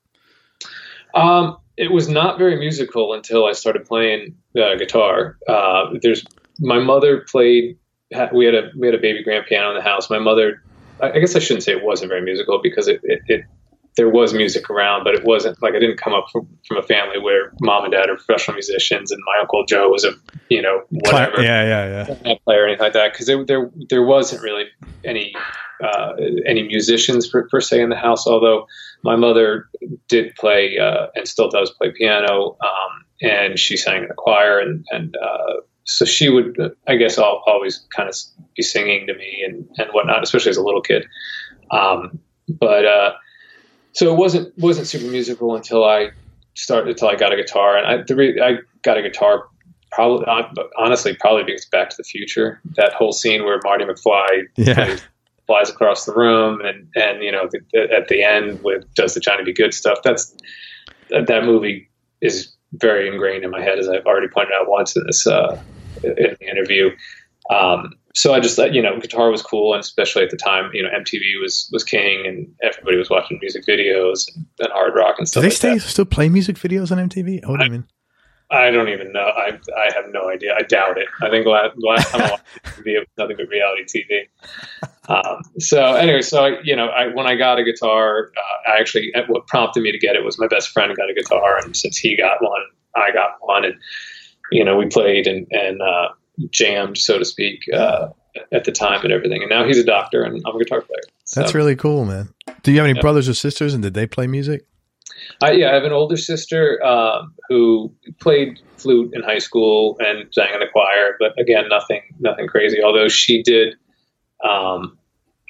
Um, it was not very musical until I started playing uh, guitar. Uh, there's my mother played. We had a we had a baby grand piano in the house. My mother, I guess I shouldn't say it wasn't very musical because it, it, it there was music around, but it wasn't like I didn't come up from, from a family where mom and dad are professional musicians, and my Uncle Joe was a you know whatever yeah yeah yeah player or anything like that. Because there there there wasn't really any. Uh, any musicians per, per se in the house, although my mother did play uh, and still does play piano, um, and she sang in the choir, and, and uh, so she would, I guess, I'll always kind of be singing to me and, and whatnot, especially as a little kid. Um, but uh, so it wasn't wasn't super musical until I started until I got a guitar, and I the re- I got a guitar. Probably, honestly, probably because Back to the Future, that whole scene where Marty McFly yeah. plays, flies across the room, and and you know the, the, at the end with does the Johnny B. Good stuff. That's that, that movie is very ingrained in my head, as I've already pointed out once in this uh, in the interview. Um, so I just thought, you know, guitar was cool, and especially at the time, you know, M T V was was king, and everybody was watching music videos and, and hard rock and stuff. Do they like stay, that. still play music videos on M T V? Oh, I, I mean. I don't even know. I I have no idea. I doubt it. I think last, last time I watched T V, it was nothing but reality T V. Um, so anyway, so I, you know, I, when I got a guitar, uh, I actually, what prompted me to get it was my best friend got a guitar, and since he got one, I got one, and you know, we played and and uh, jammed, so to speak, uh, at the time and everything. And now he's a doctor, and I'm a guitar player. So, that's really cool, man. Do you have any yeah. brothers or sisters, and did they play music? I, yeah, I have an older sister uh, who played flute in high school and sang in the choir, but again, nothing, nothing crazy. Although she did um,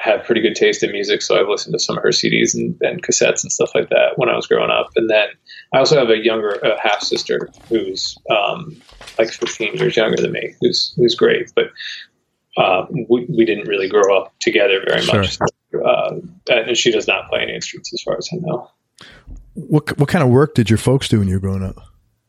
have pretty good taste in music, so I've listened to some of her C Ds and, and cassettes and stuff like that when I was growing up. And then I also have a younger uh, half sister who's um, like fifteen years younger than me, who's who's great, but uh, we we didn't really grow up together very Sure. much. Uh, and she does not play any instruments, as far as I know. What what kind of work did your folks do when you were growing up?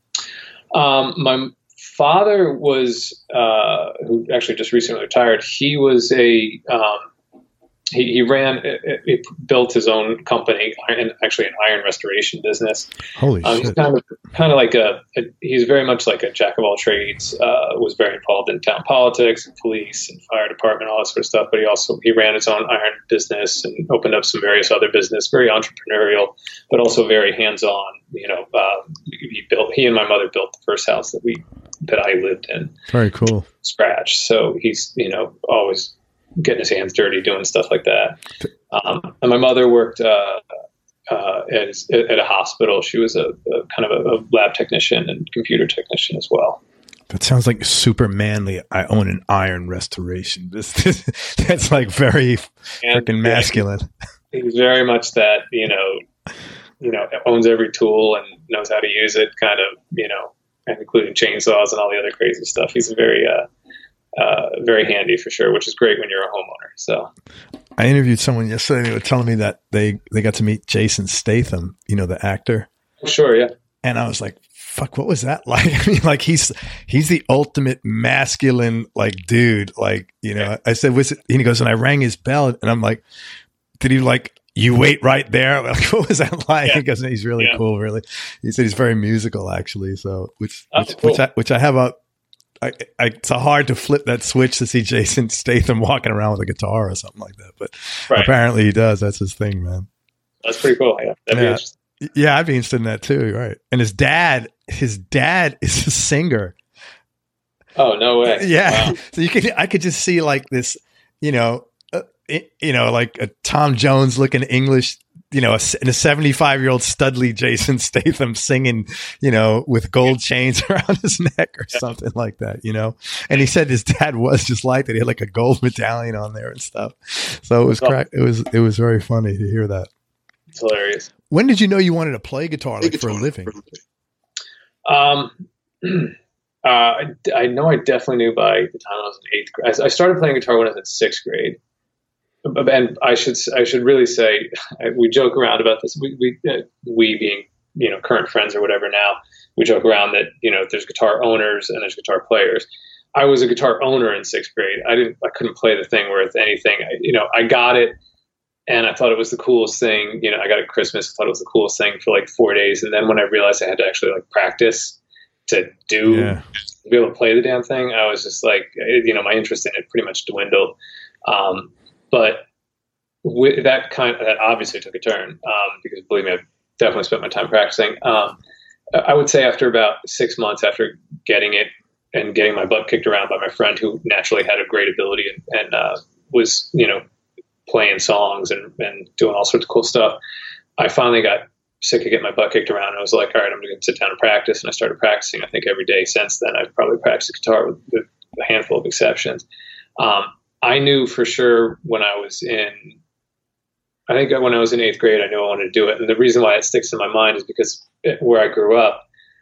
Um, my father was, uh, who actually just recently retired. He was a, um, he, he ran, he built his own company, and actually an iron restoration business. Holy um, shit. He's kind of, kind of like a, a, he's very much like a jack of all trades, uh, was very involved in town politics and police and fire department, all that sort of stuff. But he also, he ran his own iron business and opened up some various other business, very entrepreneurial, but also very hands-on. You know, uh, he built, he and my mother built the first house that we, that I lived in. Very cool. Scratch. So he's, you know, always getting his hands dirty, doing stuff like that. Um, and my mother worked uh, uh, at, at a hospital. She was a, a kind of a, a lab technician and computer technician as well. That sounds like super manly. I own an iron restoration. This, this that's like very freaking masculine. He's very much that, you know, you know, owns every tool and knows how to use it, kind of, you know, including chainsaws and all the other crazy stuff. He's very, uh, uh, very handy for sure, which is great when you're a homeowner. So I interviewed someone yesterday. They were telling me that they, they got to meet Jason Statham, you know, the actor. Sure. Yeah. And I was like, fuck, what was that like? I mean, like he's, he's the ultimate masculine, like dude, like, you know, I said, was it, and he goes, and I rang his bell and I'm like, did he like, you wait right there? Like, what was that like? Yeah. He goes, he's really Yeah. cool. Really. He said he's very musical actually. So, which, Oh, which, cool. which I, which I have a, I, I, it's hard to flip that switch to see Jason Statham walking around with a guitar or something like that. But Right. apparently he does. That's his thing, man. That's pretty cool. Yeah. That'd be Yeah. interesting. Yeah, I'd be interested in that too. Right. And his dad, his dad is a singer. Oh, no way. Yeah. Wow. So you could, I could just see like this, you know, uh, it, you know, like a Tom Jones looking English, you know, a, and a seventy-five year old studly Jason Statham singing, you know, with gold chains around his neck or something like that, you know? And he said his dad was just like that. He had like a gold medallion on there and stuff. So it was crack. It was, it was very funny to hear that. It's hilarious. When did you know you wanted to play guitar like for a living? Um, uh, I, I know I definitely knew by the time I was in eighth grade. I, I started playing guitar when I was in sixth grade. And I should I should really say, we joke around about this. We we uh, we being, you know, current friends or whatever now, we joke around that, you know, there's guitar owners and there's guitar players. I was a guitar owner in sixth grade. I didn't I couldn't play the thing worth anything. I, you know, I got it and I thought it was the coolest thing. You know, I got it at Christmas. I thought it was the coolest thing for like four days. And then when I realized I had to actually like practice to do Yeah. to be able to play the damn thing, I was just like, you know, my interest in it pretty much dwindled. Um, But with that kind, that obviously took a turn um, because, believe me, I've definitely spent my time practicing. Um, I would say after about six months after getting it and getting my butt kicked around by my friend, who naturally had a great ability and, and uh, was, you know, playing songs and, and doing all sorts of cool stuff, I finally got sick of getting my butt kicked around. I was like, all right, I'm going to sit down and practice. And I started practicing, I think, every day since then. I've probably practiced guitar with, with a handful of exceptions. Um, I knew for sure when I was in, I think when I was in eighth grade, I knew I wanted to do it. And the reason why it sticks in my mind is because where I grew up,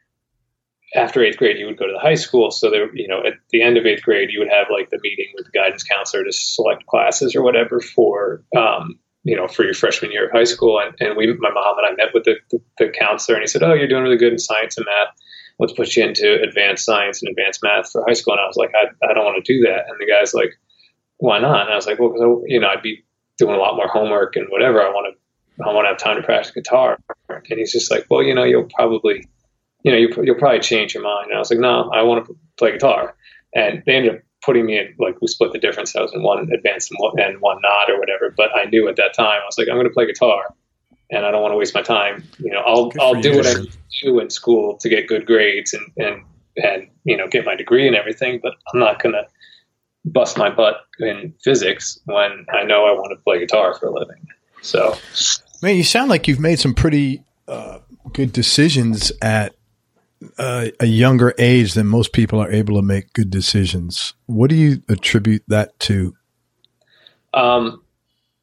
after eighth grade, you would go to the high school. So there, you know, at the end of eighth grade, you would have like the meeting with the guidance counselor to select classes or whatever for, um, you know, for your freshman year of high school. And, and we, my mom and I met with the, the, the counselor, and he said, "Oh, you're doing really good in science and math. Let's put you into advanced science and advanced math for high school." And I was like, I, I don't want to do that. And the guy's like, "Why not?" And I was like, well, because, you know, I'd be doing a lot more homework and whatever. I want to, I want to have time to practice guitar. And he's just like, well, you know, you'll probably, you know, you, you'll probably change your mind. And I was like, no, I want to play guitar. And they ended up putting me in, like, we split the difference. I was in one advanced and one, and one not or whatever. But I knew at that time, I was like, I'm going to play guitar and I don't want to waste my time. You know, I'll, Good I'll for do you, what I man. need to do in school to get good grades and, and, and, you know, get my degree and everything. But I'm not going to bust my butt in physics when I know I want to play guitar for a living. So, Man, you sound like you've made some pretty uh, good decisions at uh, a younger age than most people are able to make good decisions. What do you attribute that to? um,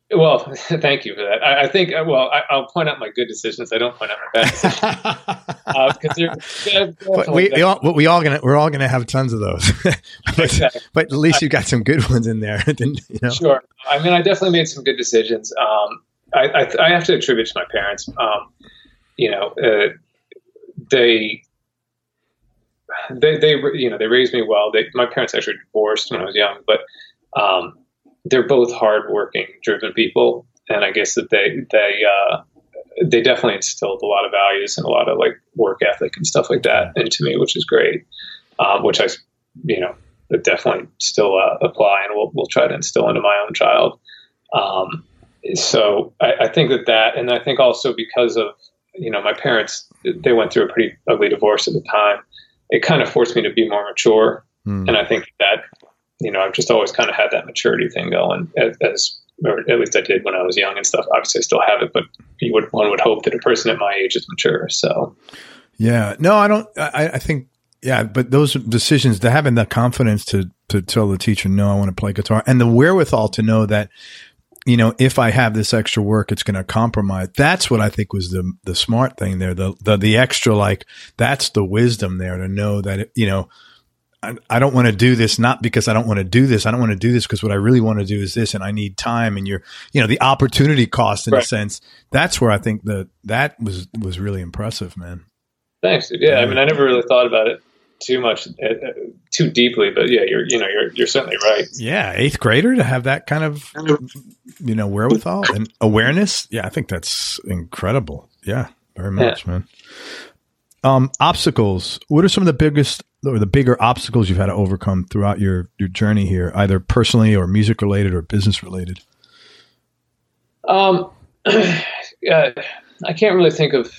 Well, thank you for that. I, I think, well, I, I'll point out my good decisions. I don't point out my bad decisions. uh, they're, they're but we, we all, we all gonna, we're all going to have tons of those. but, exactly. but at least you got some good ones in there. You know? Sure. I mean, I definitely made some good decisions. Um, I, I, I have to attribute to my parents. Um, you know, uh, they, they, they, you know, they raised me well. They, my parents actually divorced when I was young, but, um, they're both hardworking, driven people, and I guess that they they uh, they definitely instilled a lot of values and a lot of like work ethic and stuff like that into me, which is great. Um, which I, you know, definitely still uh, apply and we'll we'll try to instill into my own child. Um, so I, I think that that, and I think also because of, you know, my parents, they went through a pretty ugly divorce at the time. It kind of forced me to be more mature, mm. and I think that. You know, I've just always kind of had that maturity thing going, as, as or at least I did when I was young and stuff. Obviously, I still have it, but you would one would hope that a person at my age is mature. So, yeah, no, I don't. I, I think, yeah, but those decisions, to having the confidence to to tell the teacher, no, I want to play guitar, and the wherewithal to know that, you know, if I have this extra work, it's going to compromise. That's what I think was the the smart thing there. The the the extra, like, that's the wisdom there, to know that it, you know. I, I don't want to do this, not because I don't want to do this. I don't want to do this because what I really want to do is this, and I need time. And you're, you know, the opportunity cost in right. a sense. That's where I think that that was was really impressive, man. Thanks. Yeah, I mean, I never really thought about it too much, uh, too deeply, but yeah, you're, you know, you're you're certainly right. Yeah, eighth grader to have that kind of, you know, wherewithal and awareness. Yeah, I think that's incredible. Yeah, very much, yeah. man. Um, obstacles. What are some of the biggest or the bigger obstacles you've had to overcome throughout your, your journey here, either personally or music related or business related? Um, yeah, I can't really think of,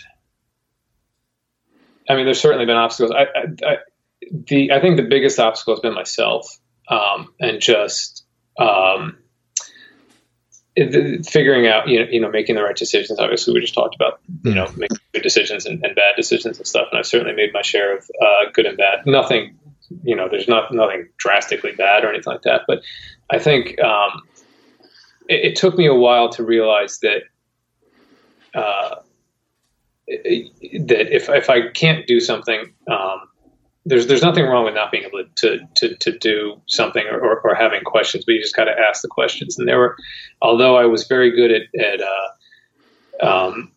I mean, there's certainly been obstacles. I, I, I the, I think the biggest obstacle has been myself, um, and just, um, It, figuring out, you know, you know, making the right decisions. Obviously, we just talked about, you know, making good decisions and, and bad decisions and stuff. And I've certainly made my share of uh, good and bad. Nothing, you know, there's not nothing drastically bad or anything like that. But I think um, it, it took me a while to realize that uh, it, that if if I can't do something. Um, There's there's nothing wrong with not being able to to to do something or, or, or having questions, but you just got to ask the questions. And there were, although I was very good at at uh, um,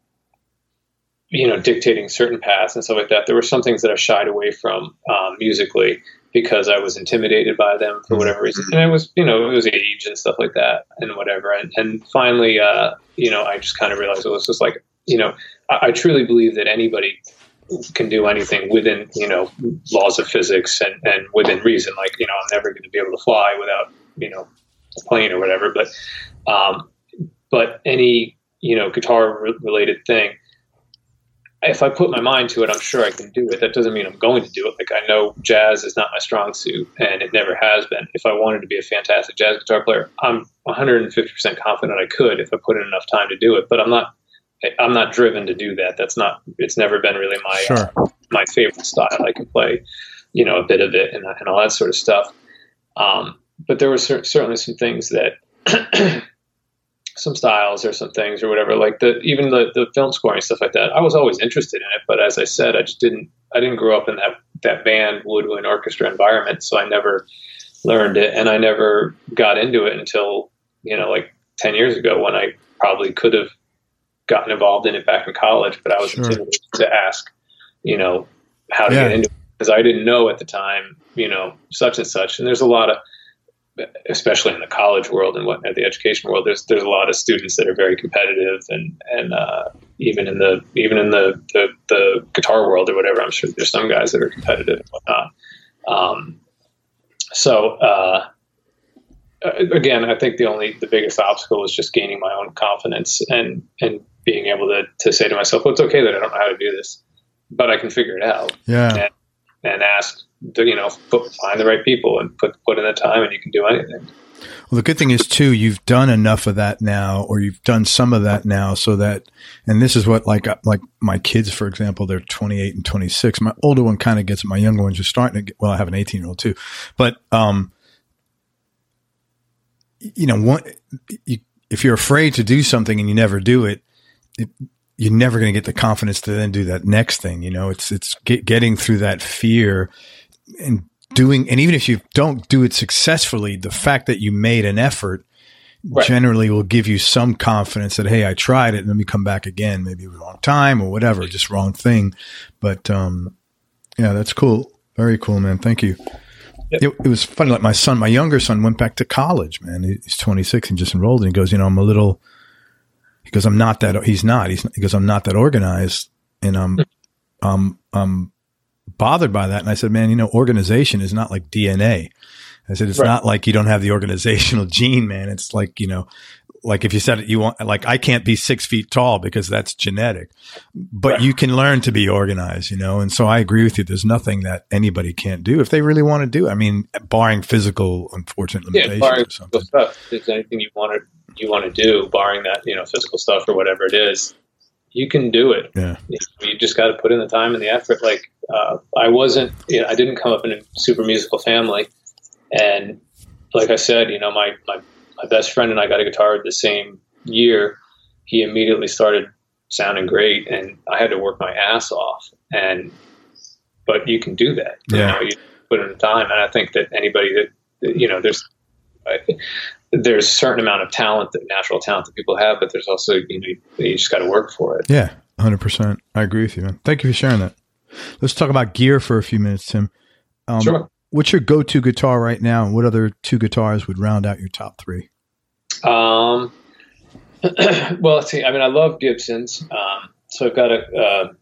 you know, dictating certain paths and stuff like that, there were some things that I shied away from um, musically because I was intimidated by them for whatever reason. And it was, you know, it was age and stuff like that and whatever. And and finally, uh, you know, I just kind of realized it was just like, you know, I, I truly believe that anybody can do anything within, you know, laws of physics and, and within reason. Like, you know, I'm never going to be able to fly without, you know, a plane or whatever. But, um, but any, you know, guitar re- related thing, if I put my mind to it, I'm sure I can do it. That doesn't mean I'm going to do it. Like, I know jazz is not my strong suit and it never has been. If I wanted to be a fantastic jazz guitar player, I'm one hundred fifty percent confident I could if I put in enough time to do it, but I'm not, I'm not driven to do that. That's not, it's never been really my, sure. uh, my favorite style. I can play, you know, a bit of it and, and all that sort of stuff. Um, but there were cer- certainly some things that, some styles or some things or whatever, like the, even the, the film scoring, stuff like that. I was always interested in it, but as I said, I just didn't, I didn't grow up in that, that band woodwind orchestra environment. So I never learned it and I never got into it until, you know, like ten years ago when I probably could have gotten involved in it back in college, but I was sure. intimidated to ask, you know, how to yeah. get into it because I didn't know at the time, you know, such and such. And there's a lot of, especially in the college world and whatnot, the education world, there's there's a lot of students that are very competitive, and and uh, even in the even in the, the the guitar world or whatever, I'm sure there's some guys that are competitive and whatnot. Um, so uh, again, I think the only the biggest obstacle is just gaining my own confidence and and being able to to say to myself, well, it's okay that I don't know how to do this, but I can figure it out. Yeah, and, and ask. To, you know, put, find the right people and put put in the time, and you can do anything. Well, the good thing is too, you've done enough of that now, or you've done some of that now, so that, and this is what like like my kids, for example, they're twenty-eight and twenty-six. My older one kind of gets it. My younger one's just starting to get. Well, I have an eighteen year old too, but um, you know, one you if you're afraid to do something and you never do it, it you're never going to get the confidence to then do that next thing. You know, it's, it's get, getting through that fear and doing, and even if you don't do it successfully, the fact that you made an effort right. generally will give you some confidence that, hey, I tried it and let me come back again. Maybe it was wrong time or whatever, just wrong thing. But, um, yeah, that's cool. Very cool, man. Thank you. Yep. It, it was funny. Like my son, my younger son went back to college, man. He's twenty-six and just enrolled. And he goes, you know, I'm a little, he goes, I'm not that, he's not, he's, he goes, I'm not that organized. And I'm, um, I'm bothered by that. And I said, man, you know, organization is not like D N A. I said, it's right. not like you don't have the organizational gene, man. It's like, you know, like if you said it, you want, like, I can't be six feet tall because that's genetic, but right. you can learn to be organized, you know? And so I agree with you. There's nothing that anybody can't do if they really want to do. I mean, barring physical, unfortunate limitations yeah, barring or something. Stuff. If there's anything you want to, you want to do, barring that, you know, physical stuff or whatever it is, you can do it. Yeah. You just got to put in the time and the effort. Like, uh, I wasn't, you know, I didn't come up in a super musical family. And like I said, you know, my, my, my best friend and I got a guitar the same year. He immediately started sounding great, and I had to work my ass off. And but you can do that. Yeah. You know, you put in the time, and I think that anybody that, you know, there's there's a certain amount of talent, that natural talent that people have, but there's also, you know, you, you just got to work for it. Yeah, one hundred percent. I agree with you, man. Thank you for sharing that. Let's talk about gear for a few minutes, Tim. Um, sure. What's your go-to guitar right now, and what other two guitars would round out your top three? Um, well, let's see. I mean, I love Gibsons. Um, so I've got a, uh,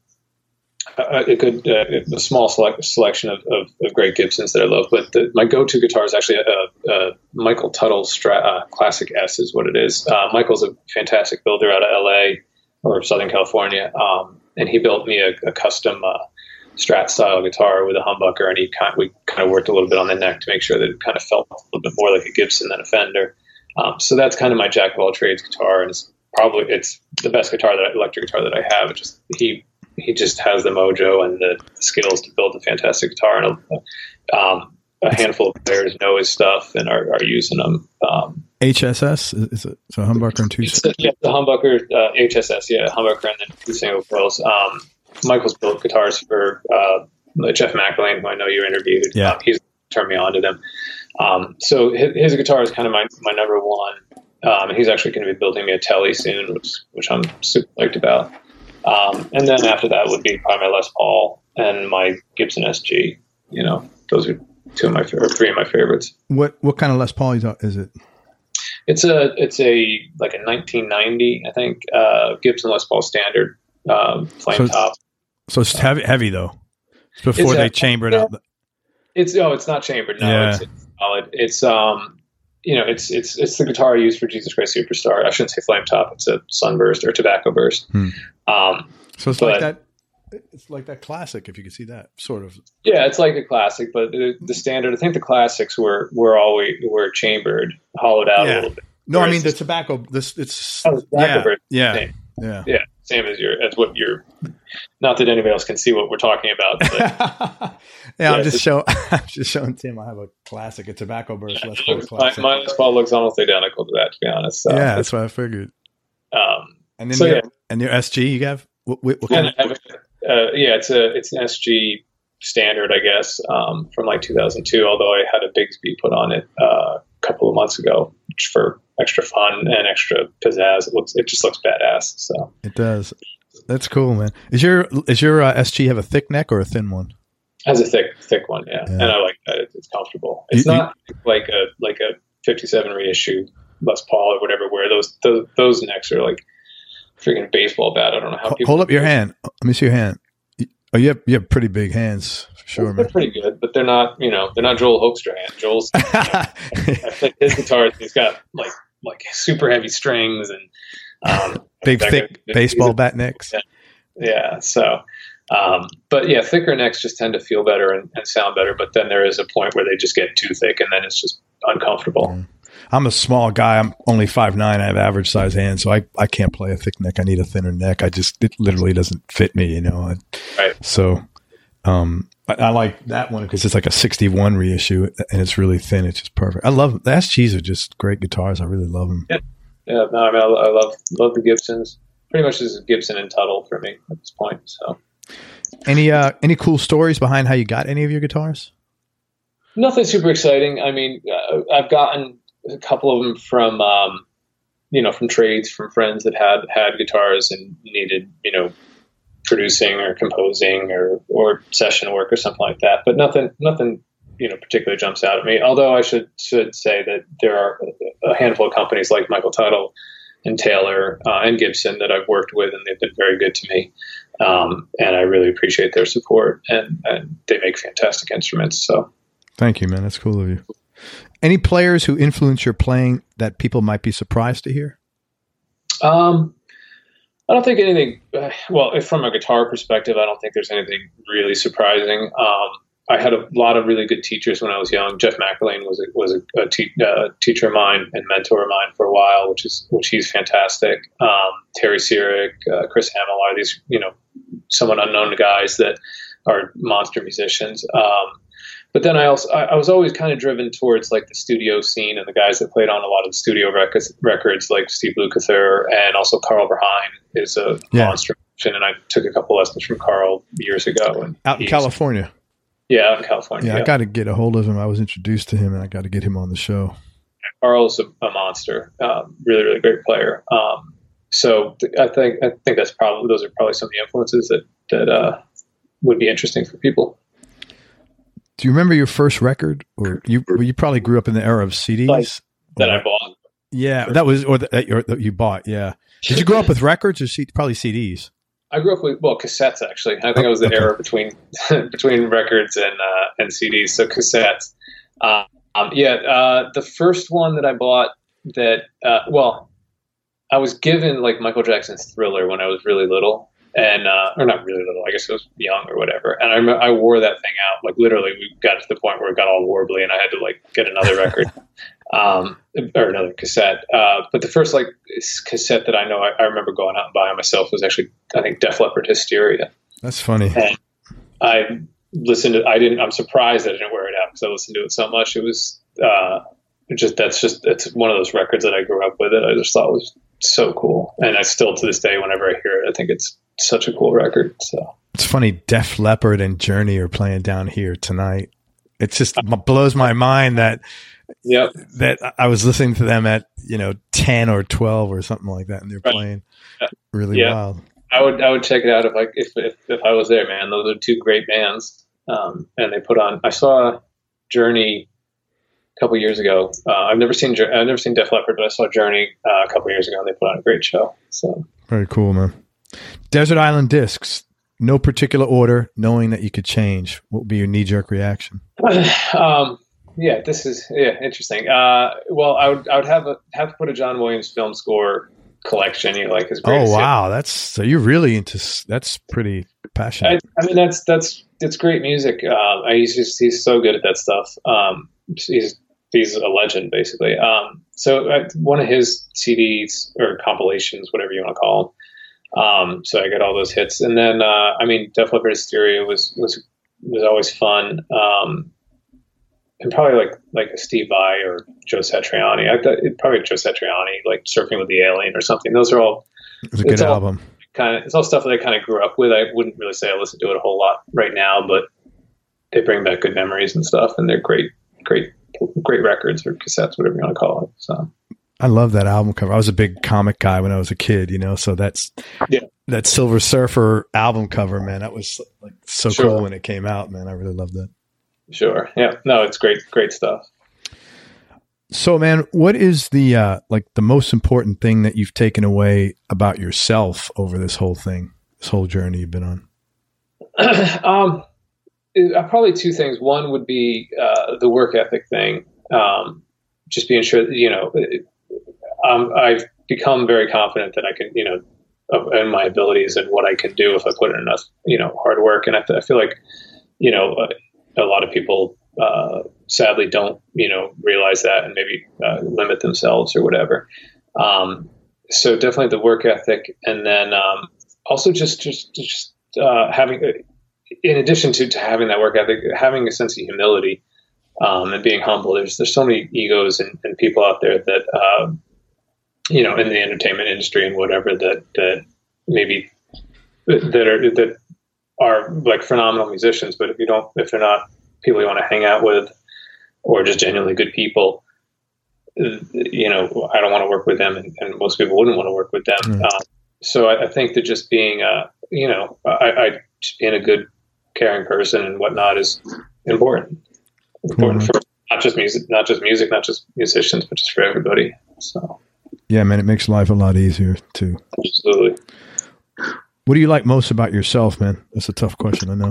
a, a good, uh, a small select, selection of, of, of great Gibsons that I love. But the, my go-to guitar is actually a, a Michael Tuttle Strat, uh, Classic S is what it is. Uh, Michael's a fantastic builder out of L A or Southern California. Um, and he built me a, a custom, uh, Strat style guitar with a humbucker, and he kind of, we kind of worked a little bit on the neck to make sure that it kind of felt a little bit more like a Gibson than a Fender. Um, so that's kind of my jack of all trades guitar, and it's probably it's the best guitar that I, electric guitar that I have. It just he he just has the mojo and the skills to build a fantastic guitar, and a, um, a handful of players know his stuff and are, are using them. Um, H S S is it so humbucker and two? It's a, yeah, the humbucker uh, H S S, yeah, humbucker and then two single coils. Um, Michael's built guitars for uh, Jeff McElwain, who I know you interviewed. Yeah. Um, he's turned me on to them. Um, so his, his guitar is kind of my, my number one. Um, and he's actually going to be building me a Tele soon, which, which I'm super psyched about. Um, and then after that would be probably my Les Paul and my Gibson S G. You know, those are two of my or three of my favorites. What what kind of Les Paul is it? It's a it's a like a nineteen ninety, I think, uh, Gibson Les Paul standard um, flame so top. So it's heavy, heavy though. It's before it's they a, chambered yeah. out. It's oh, it's not chambered. No, yeah. it's, it's solid. It's um, you know, it's it's it's the guitar I use for Jesus Christ Superstar. I shouldn't say flame top. It's a sunburst or tobacco burst. Hmm. Um, so it's but, like that. It's like that classic, if you could see that sort of. Yeah, it's like a classic, but the, the standard. I think the classics were were always were chambered, hollowed out yeah. a little bit. No, I mean the tobacco. This it's oh, yeah, burst, yeah, same. yeah, yeah, same as your as what you're. Not that anybody else can see what we're talking about. But, yeah, yeah, I'm just showing. I'm just showing Tim. I have a classic, a tobacco burst. Yeah, Les Paul looks, classic. my, my Les Paul looks almost identical to that, to be honest. So, yeah, that's what I figured. Um, and then so your, yeah, and your S G, you have what, what, what kind of, have a, uh, yeah, it's a it's an S G standard, I guess, um, from like two thousand two. Although I had a Bigsby put on it uh, a couple of months ago for extra fun and extra pizzazz. It looks, it just looks badass. So it does. That's cool, man. Is your is your uh, S G have a thick neck or a thin one? It has a thick thick one, yeah, yeah. and I like that. It, it's comfortable. It's you, not you, like a like a fifty-seven reissue Les Paul or whatever, where those those, those necks are like freaking baseball bat. I don't know how people hold up your hand. Let me see your hand. Oh, you have you have pretty big hands for sure, they're man. They're pretty good, but they're not. You know, they're not Joel Hoekstra hands. Joel's you know, I think his guitar, he's got like like super heavy strings and um, big thick guy, baseball bat necks. Yeah, yeah. So, um, but yeah, thicker necks just tend to feel better and, and sound better. But then there is a point where they just get too thick, and then it's just uncomfortable. Mm. I'm a small guy. I'm only five nine. I have average size hands, so I, I can't play a thick neck. I need a thinner neck. I just it literally doesn't fit me, you know. Right. So, um, I, I like that one because it's like a sixty-one reissue and it's really thin. It's just perfect. I love the S Gs are just great guitars. I really love them. Yeah, yeah. No, I mean, I, I love love the Gibsons. Pretty much just Gibson and Tuttle for me at this point. So, any uh, any cool stories behind how you got any of your guitars? Nothing super exciting. I mean, uh, I've gotten a couple of them from, um, you know, from trades, from friends that had had guitars and needed, you know, producing or composing or or session work or something like that. But nothing, nothing, you know, particularly jumps out at me. Although I should should say that there are a handful of companies like Michael Tuttle and Taylor uh, and Gibson that I've worked with, and they've been very good to me. Um, and I really appreciate their support, and, and they make fantastic instruments. So thank you, man. That's cool of you. Any players who influence your playing that people might be surprised to hear? Um, I don't think anything, uh, well, if from a guitar perspective, I don't think there's anything really surprising. Um, I had a lot of really good teachers when I was young. Jeff McElwain was a, was a, a te- uh, teacher of mine and mentor of mine for a while, which is which he's fantastic. Um, Terry Sierick, uh, Chris Hamill are these, you know, somewhat unknown guys that are monster musicians. Um, but then I also I, I was always kind of driven towards like the studio scene and the guys that played on a lot of the studio records, records like Steve Lukather, and also Carl Verheyen is a yeah. monster musician. And I took a couple lessons from Carl years ago. And out in California. Yeah, out in California. Yeah, yeah, I got to get a hold of him. I was introduced to him, and I got to get him on the show. Carl's a, a monster, um, really, really great player. Um, so th- I think I think that's probably those are probably some of the influences that that uh, would be interesting for people. Do you remember your first record, or you you probably grew up in the era of C Ds like, that or, I bought? Yeah, that was or that, or that you bought. Yeah, did you grow up with records or C, probably C Ds? I grew up with well cassettes actually. I think I was the okay. era between between records and uh, and C Ds. So cassettes. Uh, um, yeah, uh, the first one that I bought that uh, well, I was given like Michael Jackson's Thriller when I was really little, and uh, or not really little. I guess I was young or whatever. And I remember I wore that thing out. Like literally, we got to the point where it got all warbly, and I had to like get another record. Um, or another cassette. Uh, but the first like cassette that I know I, I remember going out and buying myself was actually, I think, Def Leppard Hysteria. That's funny. And I listened to, I didn't, I'm surprised I didn't wear it out because I listened to it so much. It was, uh, just, that's just, it's one of those records that I grew up with it. I just thought was so cool. And I still, to this day, whenever I hear it, I think it's such a cool record. So it's funny. Def Leppard and Journey are playing down here tonight. It just blows my mind that, Yep. that I was listening to them at, you know, ten or twelve or something like that. And they're right. playing really yeah. wild. I would, I would check it out if I, if, if, if I was there, man. Those are two great bands. Um, and they put on, I saw Journey a couple years ago. Uh, I've never seen, I've never seen Def Leppard, but I saw Journey uh, a couple years ago and they put on a great show. So very cool, man. Desert Island Discs, no particular order, knowing that you could change. What would be your knee jerk reaction? um, Yeah, this is yeah interesting. Uh, well, I would I would have a, have to put a John Williams film score collection. You know, like his. Oh wow, hit. That's so you're really into. That's pretty passionate. I, I mean, that's that's it's great music. Um, he's just he's so good at that stuff. Um, he's he's a legend basically. Um, so uh, one of his C Ds or compilations, whatever you want to call them. Um, so I got all those hits, and then uh, I mean, Def Leppard Hysteria was was was always fun. Um, And probably like like a Steve Vai or Joe Satriani. I thought it probably Joe Satriani, like Surfing with the Alien or something. Those are all. It's a good album. Kind of, it's all stuff that I kind of grew up with. I wouldn't really say I listen to it a whole lot right now, but they bring back good memories and stuff, and they're great, great, great records or cassettes, whatever you want to call it. So. I love that album cover. I was a big comic guy when I was a kid, you know, so that's yeah. that Silver Surfer album cover, man. That was like so sure. cool when it came out, man. I really loved that. Sure. Yeah. No, it's great. Great stuff. So, man, what is the uh, like the most important thing that you've taken away about yourself over this whole thing, this whole journey you've been on? um, uh, probably two things. One would be uh, the work ethic thing. Um, just being sure that, you know, um, I've become very confident that I can, you know, of, in my abilities and what I can do if I put in enough, you know, hard work. And I, I feel like, you know, uh, a lot of people uh, sadly don't, you know, realize that and maybe uh, limit themselves or whatever. Um, so definitely the work ethic, and then um, also just just just uh, having, in addition to, to having that work ethic, having a sense of humility um, and being humble. There's there's so many egos and, and people out there that uh, you know, in the entertainment industry and whatever that, that maybe that are, that are like phenomenal musicians, but if you don't, if they're not people you want to hang out with or just genuinely good people, you know, I don't want to work with them, and, and most people wouldn't want to work with them. Mm. Um, so I, I think that just being, uh, you know, I, I just being a good, caring person and whatnot is important. Important mm-hmm. for not just music, not just music, not just musicians, but just for everybody. So, yeah, man, it makes life a lot easier too. Absolutely. What do you like most about yourself, man? That's a tough question, I know.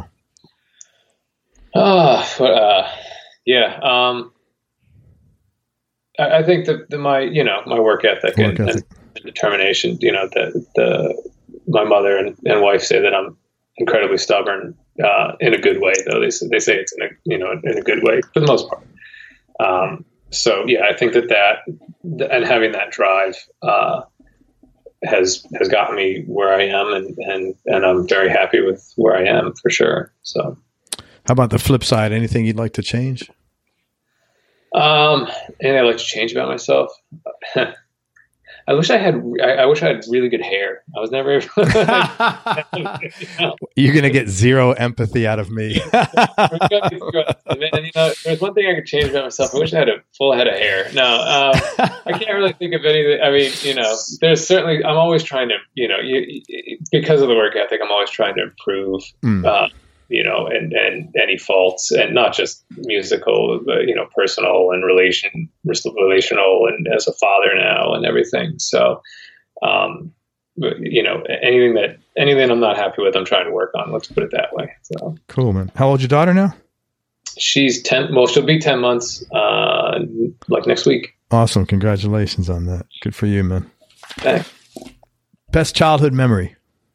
Oh, but, uh, yeah. Um, I, I think that the, my, you know, my work ethic, work and, ethic. and determination. You know, the the my mother and, and wife say that I'm incredibly stubborn uh, in a good way, though they they say it's in a you know in a good way for the most part. Um, so yeah, I think that that and having that drive uh, has has gotten me where I am, and, and and I'm very happy with where I am for sure. So, how about the flip side? Anything you'd like to change? Um, anything I'd like to change about myself? I wish I had. I, I wish I had really good hair. I was never. you know. You're gonna get zero empathy out of me. Man, you know, there's one thing I could change about myself. I wish I had a full head of hair. No, um, I can't really think of anything. I mean, you know, there's certainly. I'm always trying to, you know, you, because of the work ethic, I'm always trying to improve. Mm. Uh, you know, and, and any faults, and not just musical, but, you know, personal and relation, relational, and as a father now and everything. So, um, you know, anything that, anything I'm not happy with, I'm trying to work on. Let's put it that way. So cool, man. How old's your daughter now? She's ten. Well, she'll be ten months, uh, like next week. Awesome. Congratulations on that. Good for you, man. Thanks. Best childhood memory.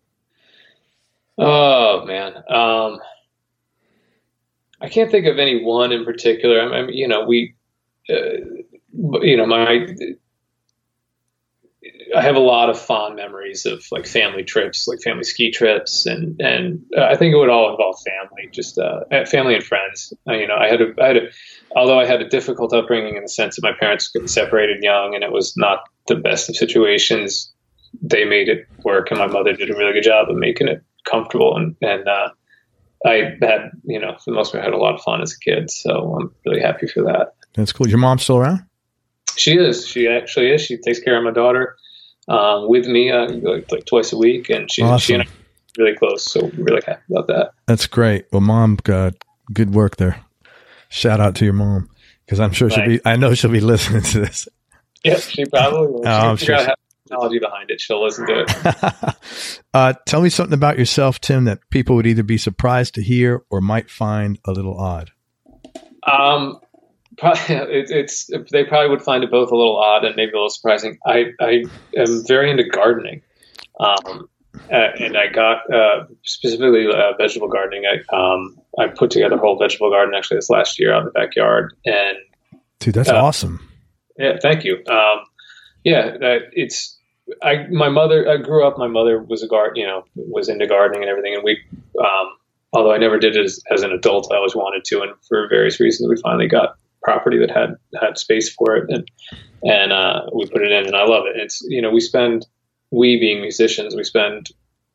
Oh man, um, I can't think of any one in particular. I mean, you know, we, uh, you know, my, I have a lot of fond memories of like family trips, like family ski trips, and and uh, I think it would all involve family, just uh, family and friends. Uh, you know, I had a, I had a, although I had a difficult upbringing in the sense that my parents got separated young, and it was not the best of situations. They made it work, and my mother did a really good job of making it comfortable, and and uh, I had, you know, for the most part, I had a lot of fun as a kid, so I'm really happy for that. That's cool. Your mom still around? She is. She actually is. She takes care of my daughter um, with me uh, like, like twice a week, and she awesome. she and I are really close, so we're really happy about that. That's great. Well, Mom, got good work there. Shout out to your mom, because I'm sure Thanks. she'll be. I know she'll be listening to this. Yeah, she probably will. Oh, I'm sure. She, technology behind it, she'll listen to it. uh, tell me something about yourself, Tim, that people would either be surprised to hear or might find a little odd. Um, probably, it, it's they probably would find it both a little odd and maybe a little surprising. I, I am very into gardening, um, uh, and I got uh, specifically uh, vegetable gardening. I um, I put together a whole vegetable garden actually this last year out in the backyard, and dude, that's uh, awesome. Yeah, thank you. Um, yeah, uh, it's. I my mother. I grew up. My mother was a guard. You know, was into gardening and everything. And we, um, although I never did it as, as an adult, I always wanted to. And for various reasons, we finally got property that had had space for it, and and uh, we put it in. And I love it. It's you know, we spend we being musicians, we spend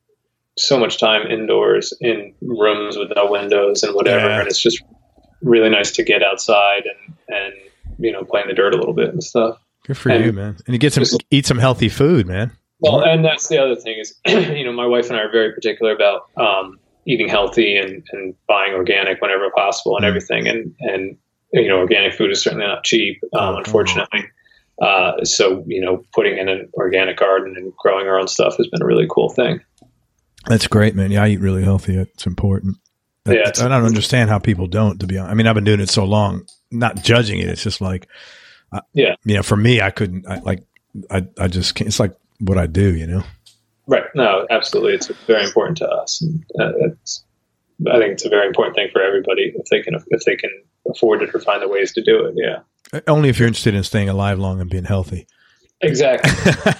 so much time indoors in rooms with no windows and whatever. Yeah. And it's just really nice to get outside and and you know, play in the dirt a little bit and stuff. Good for and you, man. And you get some, just, eat some healthy food, man. Well, and that's the other thing is, you know, my wife and I are very particular about um, eating healthy and, and buying organic whenever possible and everything. And, and, you know, organic food is certainly not cheap, um, unfortunately. Uh, so, you know, putting in an organic garden and growing our own stuff has been a really cool thing. That's great, man. Yeah, I eat really healthy. It's important. That, yeah, it's, I don't understand how people don't, to be honest. I mean, I've been doing it so long, not judging it. It's just like, Uh, yeah, you know, for me, I couldn't, I, like, I, I just can't, it's like what I do, you know? Right. No, absolutely. It's very important to us. And, uh, it's, I think it's a very important thing for everybody if they can, if they can afford it or find the ways to do it. Yeah. Only if you're interested in staying alive long and being healthy. Exactly.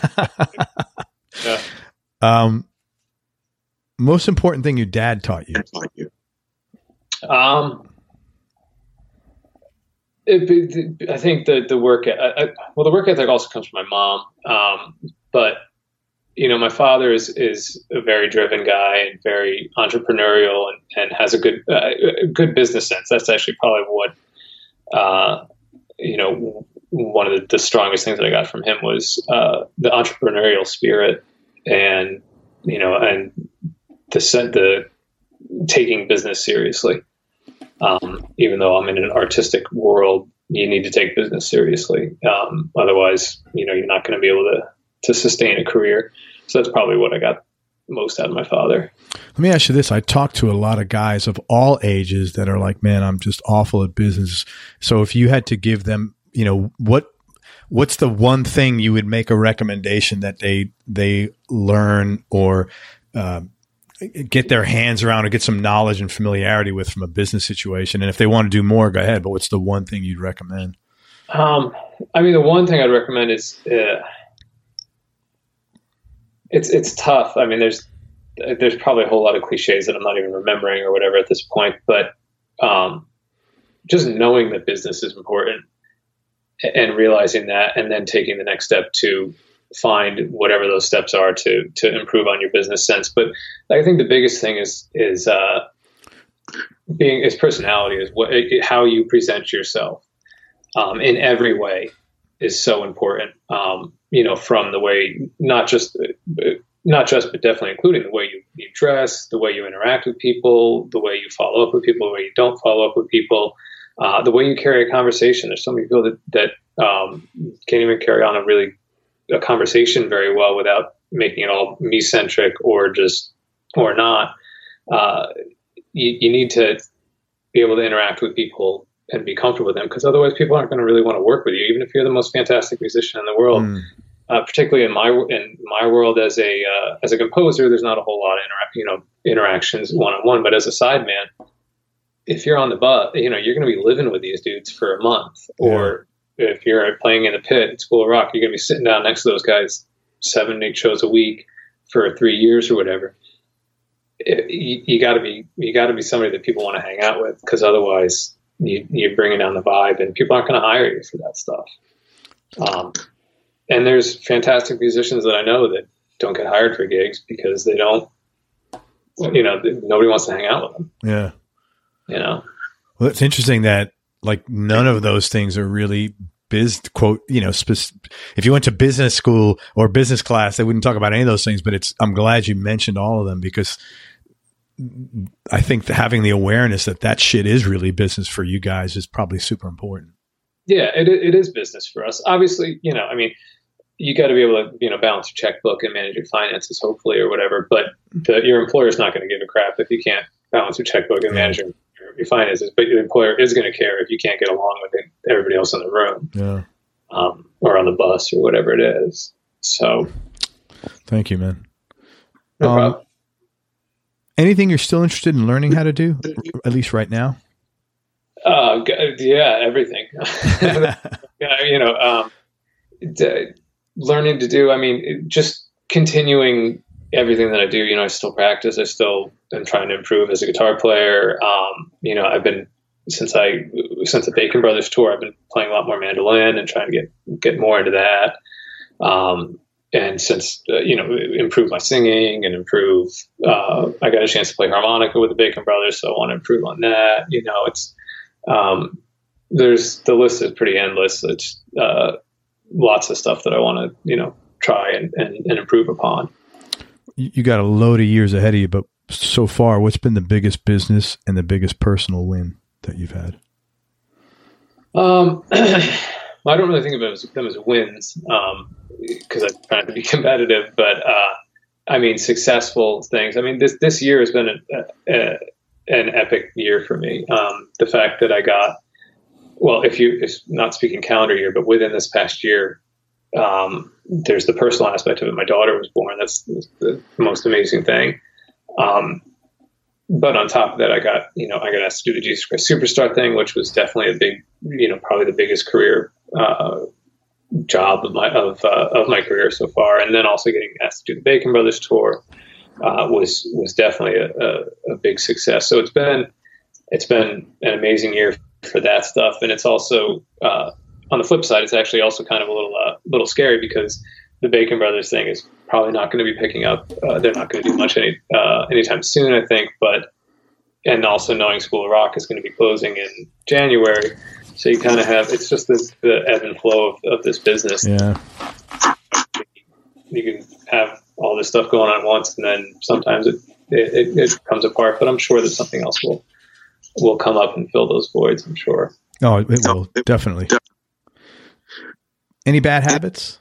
Yeah. Um, most important thing your dad taught you? Um, it, I think the the work, I, well, the work ethic also comes from my mom, um, but you know, my father is is a very driven guy and very entrepreneurial and, and has a good uh, a good business sense. That's actually probably what uh, you know one of the, the strongest things that I got from him was uh, the entrepreneurial spirit and you know and the the taking business seriously. Um, even though I'm in an artistic world, you need to take business seriously. Um, otherwise, you know, you're not going to be able to, to sustain a career. So that's probably what I got most out of my father. Let me ask you this. I talk to a lot of guys of all ages that are like, man, I'm just awful at business. So if you had to give them, you know, what, what's the one thing you would make a recommendation that they, they learn or, um, get their hands around or get some knowledge and familiarity with from a business situation? And if they want to do more, go ahead. But what's the one thing you'd recommend? Um, I mean, the one thing I'd recommend is uh, it's it's tough. I mean, there's there's probably a whole lot of cliches that I'm not even remembering or whatever at this point. But um, just knowing that business is important and realizing that, and then taking the next step to find whatever those steps are to to improve on your business sense. But I think the biggest thing is is uh, being is personality, is what it, how you present yourself um, in every way is so important. Um, you know, from the way not just not just but definitely including the way you, you dress, the way you interact with people, the way you follow up with people, the way you don't follow up with people, uh, the way you carry a conversation. There's so many people that that um, can't even carry on a really a conversation very well without making it all me-centric or just, or not. Uh, you, you need to be able to interact with people and be comfortable with them, because otherwise people aren't going to really want to work with you, even if you're the most fantastic musician in the world. Mm. Uh, particularly in my in my world as a uh, as a composer, there's not a whole lot of interact, you know, interactions one-on-one. But as a sideman, if you're on the bus, you know, you're going to be living with these dudes for a month, or if you're playing in the pit at School of Rock, you're going to be sitting down next to those guys seven, eight shows a week for three years or whatever. It, you, you got to be you got to be somebody that people want to hang out with, because otherwise you, you're bringing down the vibe, and people aren't going to hire you for that stuff. Um, and there's fantastic musicians that I know that don't get hired for gigs because they don't, you know, nobody wants to hang out with them. Yeah, you know. Well, it's interesting that, like, none of those things are really biz quote, you know, spec- if you went to business school or business class, they wouldn't talk about any of those things, but it's, I'm glad you mentioned all of them, because I think that having the awareness that that shit is really business for you guys is probably super important. Yeah, it it is business for us. Obviously, you know, I mean, you got to be able to, you know, balance your checkbook and manage your finances, hopefully, or whatever, but the, your employer's not going to give a crap if you can't balance your checkbook and manage your your finances, but your employer is going to care if you can't get along with everybody else in the room, yeah, um, or on the bus or whatever it is. So, thank you, man. No um, problem. Anything you're still interested in learning how to do, at least right now? Uh, yeah, everything. you know, um, d- learning to do. I mean, just continuing everything that I do. You know, I still practice. I still am trying to improve as a guitar player. Um, you know, I've been since I since the Bacon Brothers tour, I've been playing a lot more mandolin and trying to get get more into that. Um, and since uh, you know, improve my singing and improve. Uh, I got a chance to play harmonica with the Bacon Brothers, so I want to improve on that. You know, it's um, there's the list is pretty endless. It's uh, lots of stuff that I want to you know try and, and, and improve upon. You got a load of years ahead of you, but so far, what's been the biggest business and the biggest personal win that you've had? Um, well, I don't really think of them as, them as wins because um, I'm trying to be competitive, but uh, I mean, successful things. I mean, this, this year has been a, a, an epic year for me. Um, the fact that I got, well, if you, if not speaking calendar year, but within this past year, Um, there's the personal aspect of it. My daughter was born. That's the most amazing thing. Um, but on top of that, I got, you know, I got asked to do the Jesus Christ Superstar thing, which was definitely a big, you know, probably the biggest career, uh, job of my, of, uh, of my career so far. And then also getting asked to do the Bacon Brothers tour, uh, was, was definitely a, a, a big success. So it's been, it's been an amazing year for that stuff. And it's also, uh, on the flip side, it's actually also kind of a little, uh, little scary because the Bacon Brothers thing is probably not going to be picking up. Uh, they're not going to do much any, uh, anytime soon, I think. But, and also knowing School of Rock is going to be closing in January. So you kind of have, it's just the, the ebb and flow of, of this business. Yeah. You can have all this stuff going on at once, and then sometimes it, it, it comes apart. But I'm sure that something else will will come up and fill those voids, I'm sure. Oh, it will, definitely. Any bad habits?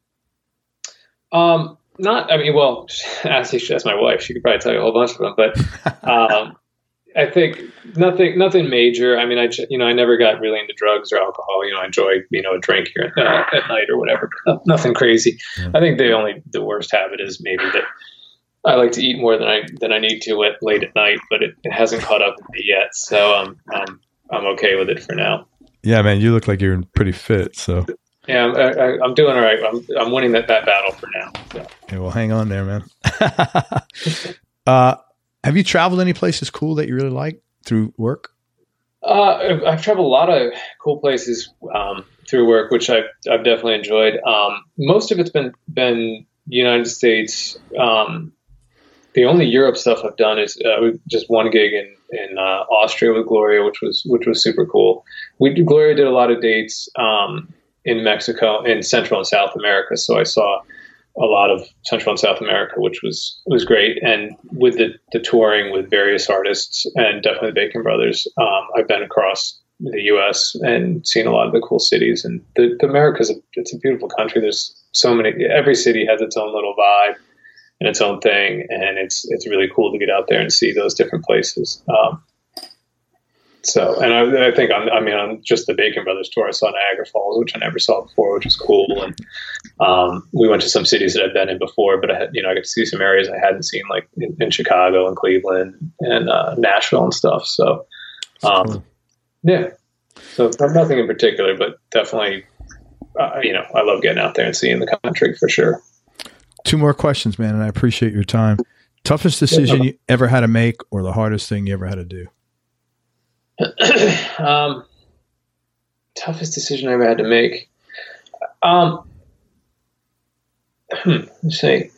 Um, not, I mean, well, ask, ask my wife. She could probably tell you a whole bunch of them, but um, I think nothing, nothing major. I mean, I, you know, I never got really into drugs or alcohol. You know, I enjoy, you know, a drink here uh, at night or whatever. But nothing crazy. Yeah. I think the only, the worst habit is maybe that I like to eat more than I, than I need to at late at night, but it, it hasn't caught up with me yet. So um, I'm, I'm okay with it for now. Yeah, man, you look like you're pretty fit. So yeah, I'm, I, I'm doing all right. I'm, I'm winning that, that battle for now. So. Yeah, well, hang on there, man. uh, have you traveled any places cool that you really like through work? Uh, I've, I've traveled a lot of cool places um, through work, which I've, I've definitely enjoyed. Um, most of it's been been United States. Um, the only Europe stuff I've done is uh, just one gig in in uh, Austria with Gloria, which was which was super cool. We Gloria did a lot of dates um, in Mexico, in Central and South America, so I saw a lot of Central and South America, which was was great. And with the, the touring with various artists and definitely the Bacon Brothers, um, I've been across the U S and seen a lot of the cool cities. And the, the America's a, it's a beautiful country. There's so many. Every city has its own little vibe and its own thing, and it's it's really cool to get out there and see those different places. Um, so, and I, I think on, I mean, on just the Bacon Brothers tour, I saw Niagara Falls, which I never saw before, which was cool. And um, we went to some cities that I'd been in before, but I had, you know, I got to see some areas I hadn't seen, like in, in Chicago and Cleveland and uh, Nashville and stuff. So, um, cool. yeah. So nothing in particular, but definitely, uh, you know, I love getting out there and seeing the country for sure. Two more questions, man, and I appreciate your time. Toughest decision you ever had to make, or the hardest thing you ever had to do? um, toughest decision I ever had to make. Um, hmm, let's see.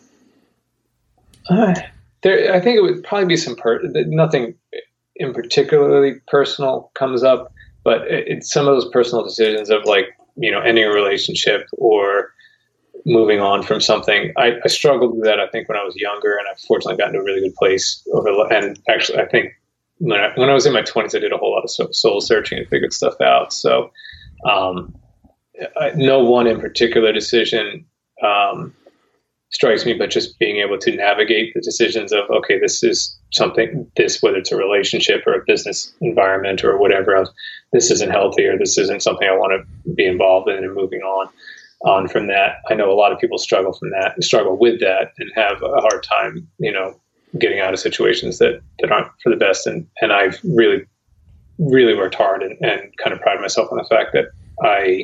Uh, there, I think it would probably be some per- nothing in particularly personal comes up, but it, it's some of those personal decisions of, like, you know, ending a relationship or moving on from something. I, I struggled with that, I think, when I was younger, and I've fortunately gotten to a really good place over. And actually, I think when I, when I was in my twenties, I did a whole lot of soul searching and figured stuff out. So, um, I, no one in particular decision um, strikes me, but just being able to navigate the decisions of, okay, this is something, this, whether it's a relationship or a business environment or whatever else, this isn't healthy, or this isn't something I want to be involved in, and moving on. On from that. I know a lot of people struggle from that, struggle with that, and have a hard time, you know, getting out of situations that, that aren't for the best. And, and I've really, really worked hard and, and kind of pride myself on the fact that I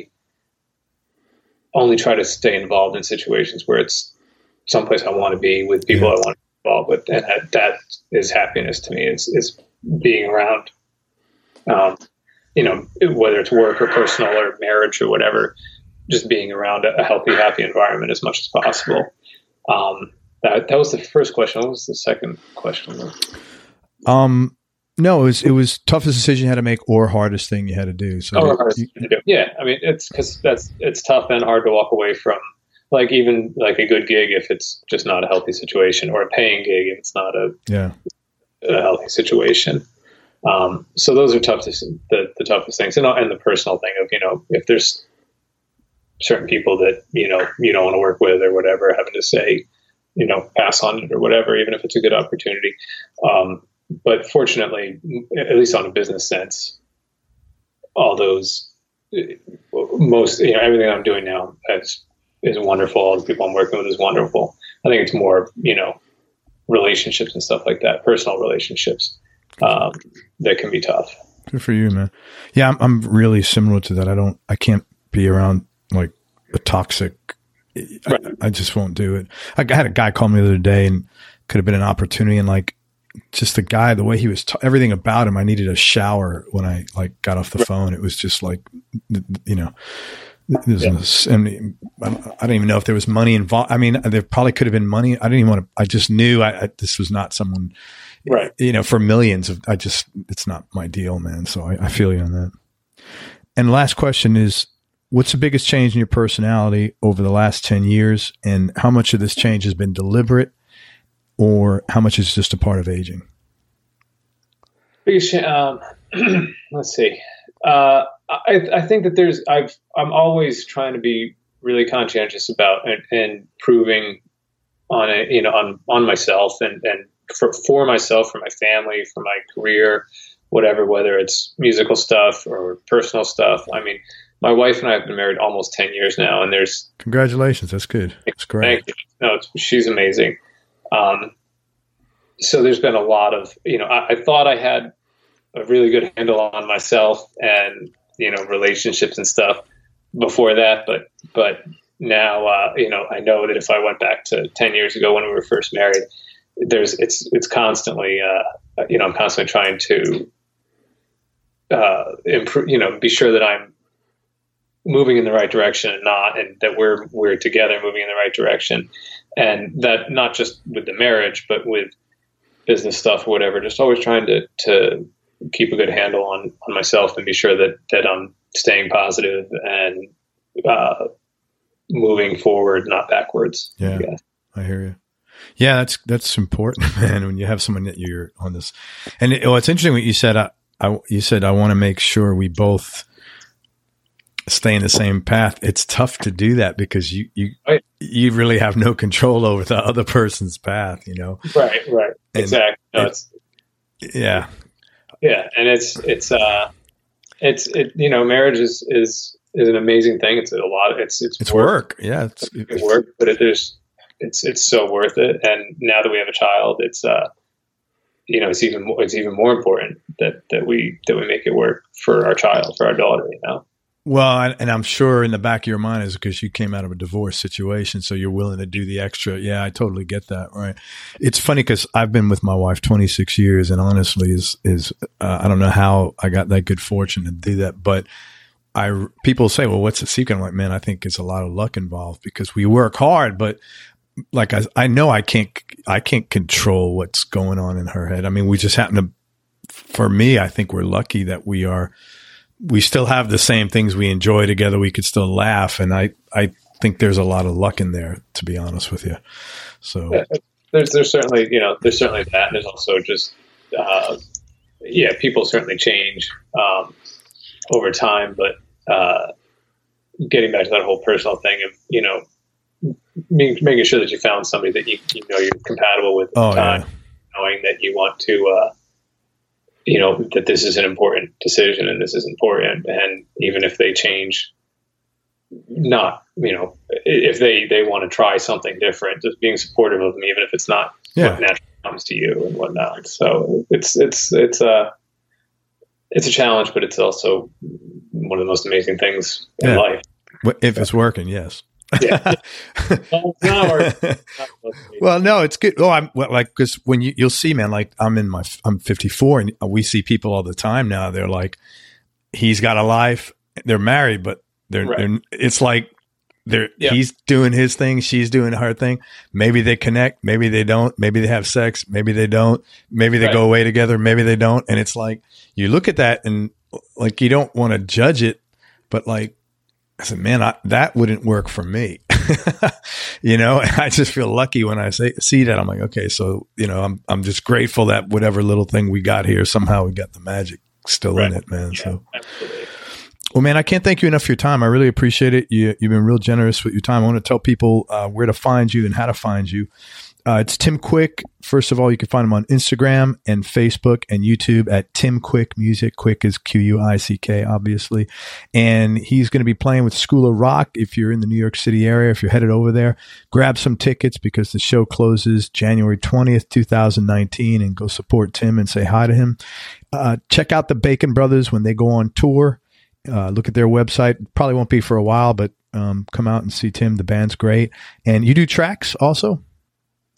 only try to stay involved in situations where it's someplace I want to be, with people yeah. I want to be involved with. And that, that is happiness to me. It's, it's being around, um, you know, whether it's work or personal or marriage or whatever, just being around a healthy, happy environment as much as possible. Um, that that was the first question. What was the second question? Um, no, it was it was toughest decision you had to make, or hardest thing you had to do. So oh, hardest thing to do. Yeah, I mean, it's because that's it's tough and hard to walk away from. Like, even like a good gig if it's just not a healthy situation, or a paying gig if it's not a yeah a healthy situation. Um, so those are tough. The the toughest things, and and the personal thing of, you know, if there's certain people that, you know, you don't want to work with or whatever, having to say, you know, pass on it or whatever, even if it's a good opportunity. Um, but fortunately, at least on a business sense, all those, most, you know, everything I'm doing now is, is wonderful. All the people I'm working with is wonderful. I think it's more, you know, relationships and stuff like that, personal relationships, um, that can be tough. Good for you, man. Yeah, I'm, I'm really similar to that. I don't, I can't be around like a toxic, right. I, I just won't do it. I had a guy call me the other day, and could have been an opportunity, and like, just the guy, the way he was, t- everything about him. I needed a shower when I like got off the phone. It was just like, you know, there's yeah. no, I don't even know if there was money involved. I mean, there probably could have been money. I didn't even want to, I just knew I, I, this was not someone, right. you know, for millions of, I just, it's not my deal, man. So I, I feel you on that. And last question is, what's the biggest change in your personality over the last ten years? And how much of this change has been deliberate, or how much is just a part of aging? Biggest, um, let's see. Uh, I, I think that there's, I've, I'm always trying to be really conscientious about and, and proving on it, you know, on, on myself and, and for, for myself, for my family, for my career, whatever, whether it's musical stuff or personal stuff. I mean, my wife and I have been married almost ten years now, and there's congratulations. That's good. That's great. Thank you. No, it's, she's amazing. Um, so there's been a lot of, you know, I, I thought I had a really good handle on myself and, you know, relationships and stuff before that. But, but now, uh, you know, I know that if I went back to ten years ago when we were first married, there's, it's, it's constantly, uh, you know, I'm constantly trying to, uh, improve, you know, be sure that I'm moving in the right direction and not, and that we're, we're together moving in the right direction. And that not just with the marriage, but with business stuff or whatever, just always trying to, to keep a good handle on, on myself and be sure that, that I'm staying positive and, uh, moving forward, not backwards. Yeah, I, I hear you. Yeah, that's, that's important, man. When you have someone that you're on this, and it, well, it's interesting what you said. I, I you said, I want to make sure we both stay in the same path. It's tough to do that because you, you, right. you really have no control over the other person's path, you know? Right. Right. And exactly. No, it, it's, yeah. Yeah. And it's, it's, uh, it's, it, you know, marriage is, is, is an amazing thing. It's a lot of, it's, it's, it's work. work. Yeah. It's, it's work, but it, there's, it's, it's so worth it. And now that we have a child, it's, uh, you know, it's even more, it's even more important that, that we, that we make it work for our child, for our daughter, you know? Well, and I'm sure in the back of your mind is because you came out of a divorce situation, so you're willing to do the extra. Yeah, I totally get that. Right? It's funny because I've been with my wife twenty-six years, and honestly, is is uh, I don't know how I got that good fortune to do that, but I people say, well, what's the secret? I'm like, man, I think it's a lot of luck involved because we work hard, but like I, I know I can't I can't control what's going on in her head. I mean, we just happen to. For me, I think we're lucky that we are. We still have the same things we enjoy together. We could still laugh. And I, I think there's a lot of luck in there, to be honest with you. So yeah, there's, there's certainly, you know, there's certainly that. And there's also just, uh, yeah, people certainly change, um, over time, but, uh, getting back to that whole personal thing of, you know, making, making sure that you found somebody that you, you know, you're compatible with at oh, the time, yeah. knowing that you want to, uh, you know, that this is an important decision and this is important. And even if they change, not, you know, if they, they want to try something different, just being supportive of them, even if it's not yeah. what naturally comes to you and whatnot. So it's, it's, it's a, it's a challenge, but it's also one of the most amazing things in yeah. life. If it's working, yes. Yeah. well, no, well, no, it's good. Oh, I'm well, like, cause when you, you'll see, man, like I'm in my, I'm fifty-four and we see people all the time now. They're like, he's got a life, they're married, but they're, right. they're it's like they're, yeah. he's doing his thing. She's doing her thing. Maybe they connect. Maybe they don't. Maybe they have sex. Maybe they don't. Maybe they right. go away together. Maybe they don't. And it's like, you look at that and like, you don't want to judge it, but like, I said, man, I, that wouldn't work for me. You know, I just feel lucky when I say, see that. I'm like, okay, so, you know, I'm, I'm just grateful that whatever little thing we got here, somehow we got the magic still right. in it, man. Yeah, so, absolutely. Well, man, I can't thank you enough for your time. I really appreciate it. You, you've been real generous with your time. I want to tell people uh, where to find you and how to find you. Uh, it's Tim Quick. First of all, you can find him on Instagram and Facebook and YouTube at Tim Quick Music. Quick is Q U I C K, obviously. And he's going to be playing with School of Rock. If you're in the New York City area, if you're headed over there, grab some tickets because the show closes January twentieth, twenty nineteen, and go support Tim and say hi to him. Uh, check out the Bacon Brothers when they go on tour. Uh, look at their website. Probably won't be for a while, but um, come out and see Tim. The band's great. And you do tracks also?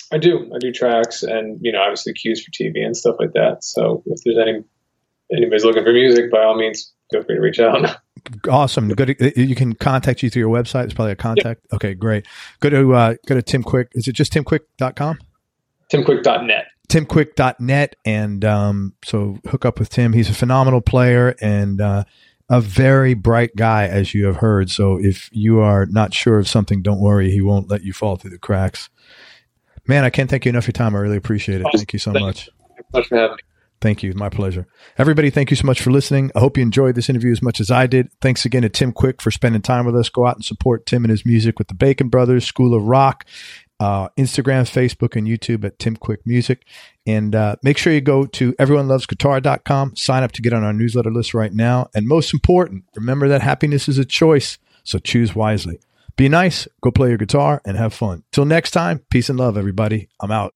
I do. I do tracks and, you know, obviously cues for T V and stuff like that. So if there's any anybody's looking for music, by all means, feel free to reach out. Awesome. Go to, you can contact you through your website. It's probably a contact. Yep. Okay, great. Go to uh, go to Tim Quick. Is it just tim quick dot com? tim quick dot net. tim quick dot net. And um, so hook up with Tim. He's a phenomenal player and uh, a very bright guy, as you have heard. So if you are not sure of something, don't worry. He won't let you fall through the cracks. Man, I can't thank you enough for your time. I really appreciate it. Thank you so thank much. You. Thanks so much for having me. Thank you. My pleasure. Everybody, thank you so much for listening. I hope you enjoyed this interview as much as I did. Thanks again to Tim Quick for spending time with us. Go out and support Tim and his music with the Bacon Brothers, School of Rock, uh, Instagram, Facebook, and YouTube at Tim Quick Music. And uh, make sure you go to everyone loves guitar dot com. Sign up to get on our newsletter list right now. And most important, remember that happiness is a choice, so choose wisely. Be nice, go play your guitar, and have fun. Till next time, peace and love, everybody. I'm out.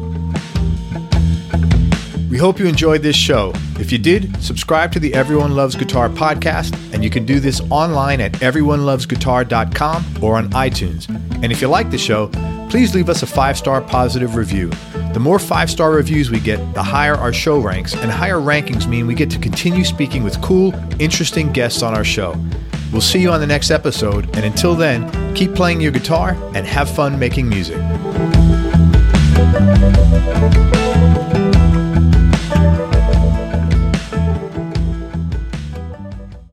We hope you enjoyed this show. If you did, subscribe to the Everyone Loves Guitar podcast, and you can do this online at everyone loves guitar dot com or on iTunes. And if you like the show, please leave us a five-star positive review. The more five-star reviews we get, the higher our show ranks, and higher rankings mean we get to continue speaking with cool, interesting guests on our show. We'll see you on the next episode, and until then, keep playing your guitar and have fun making music.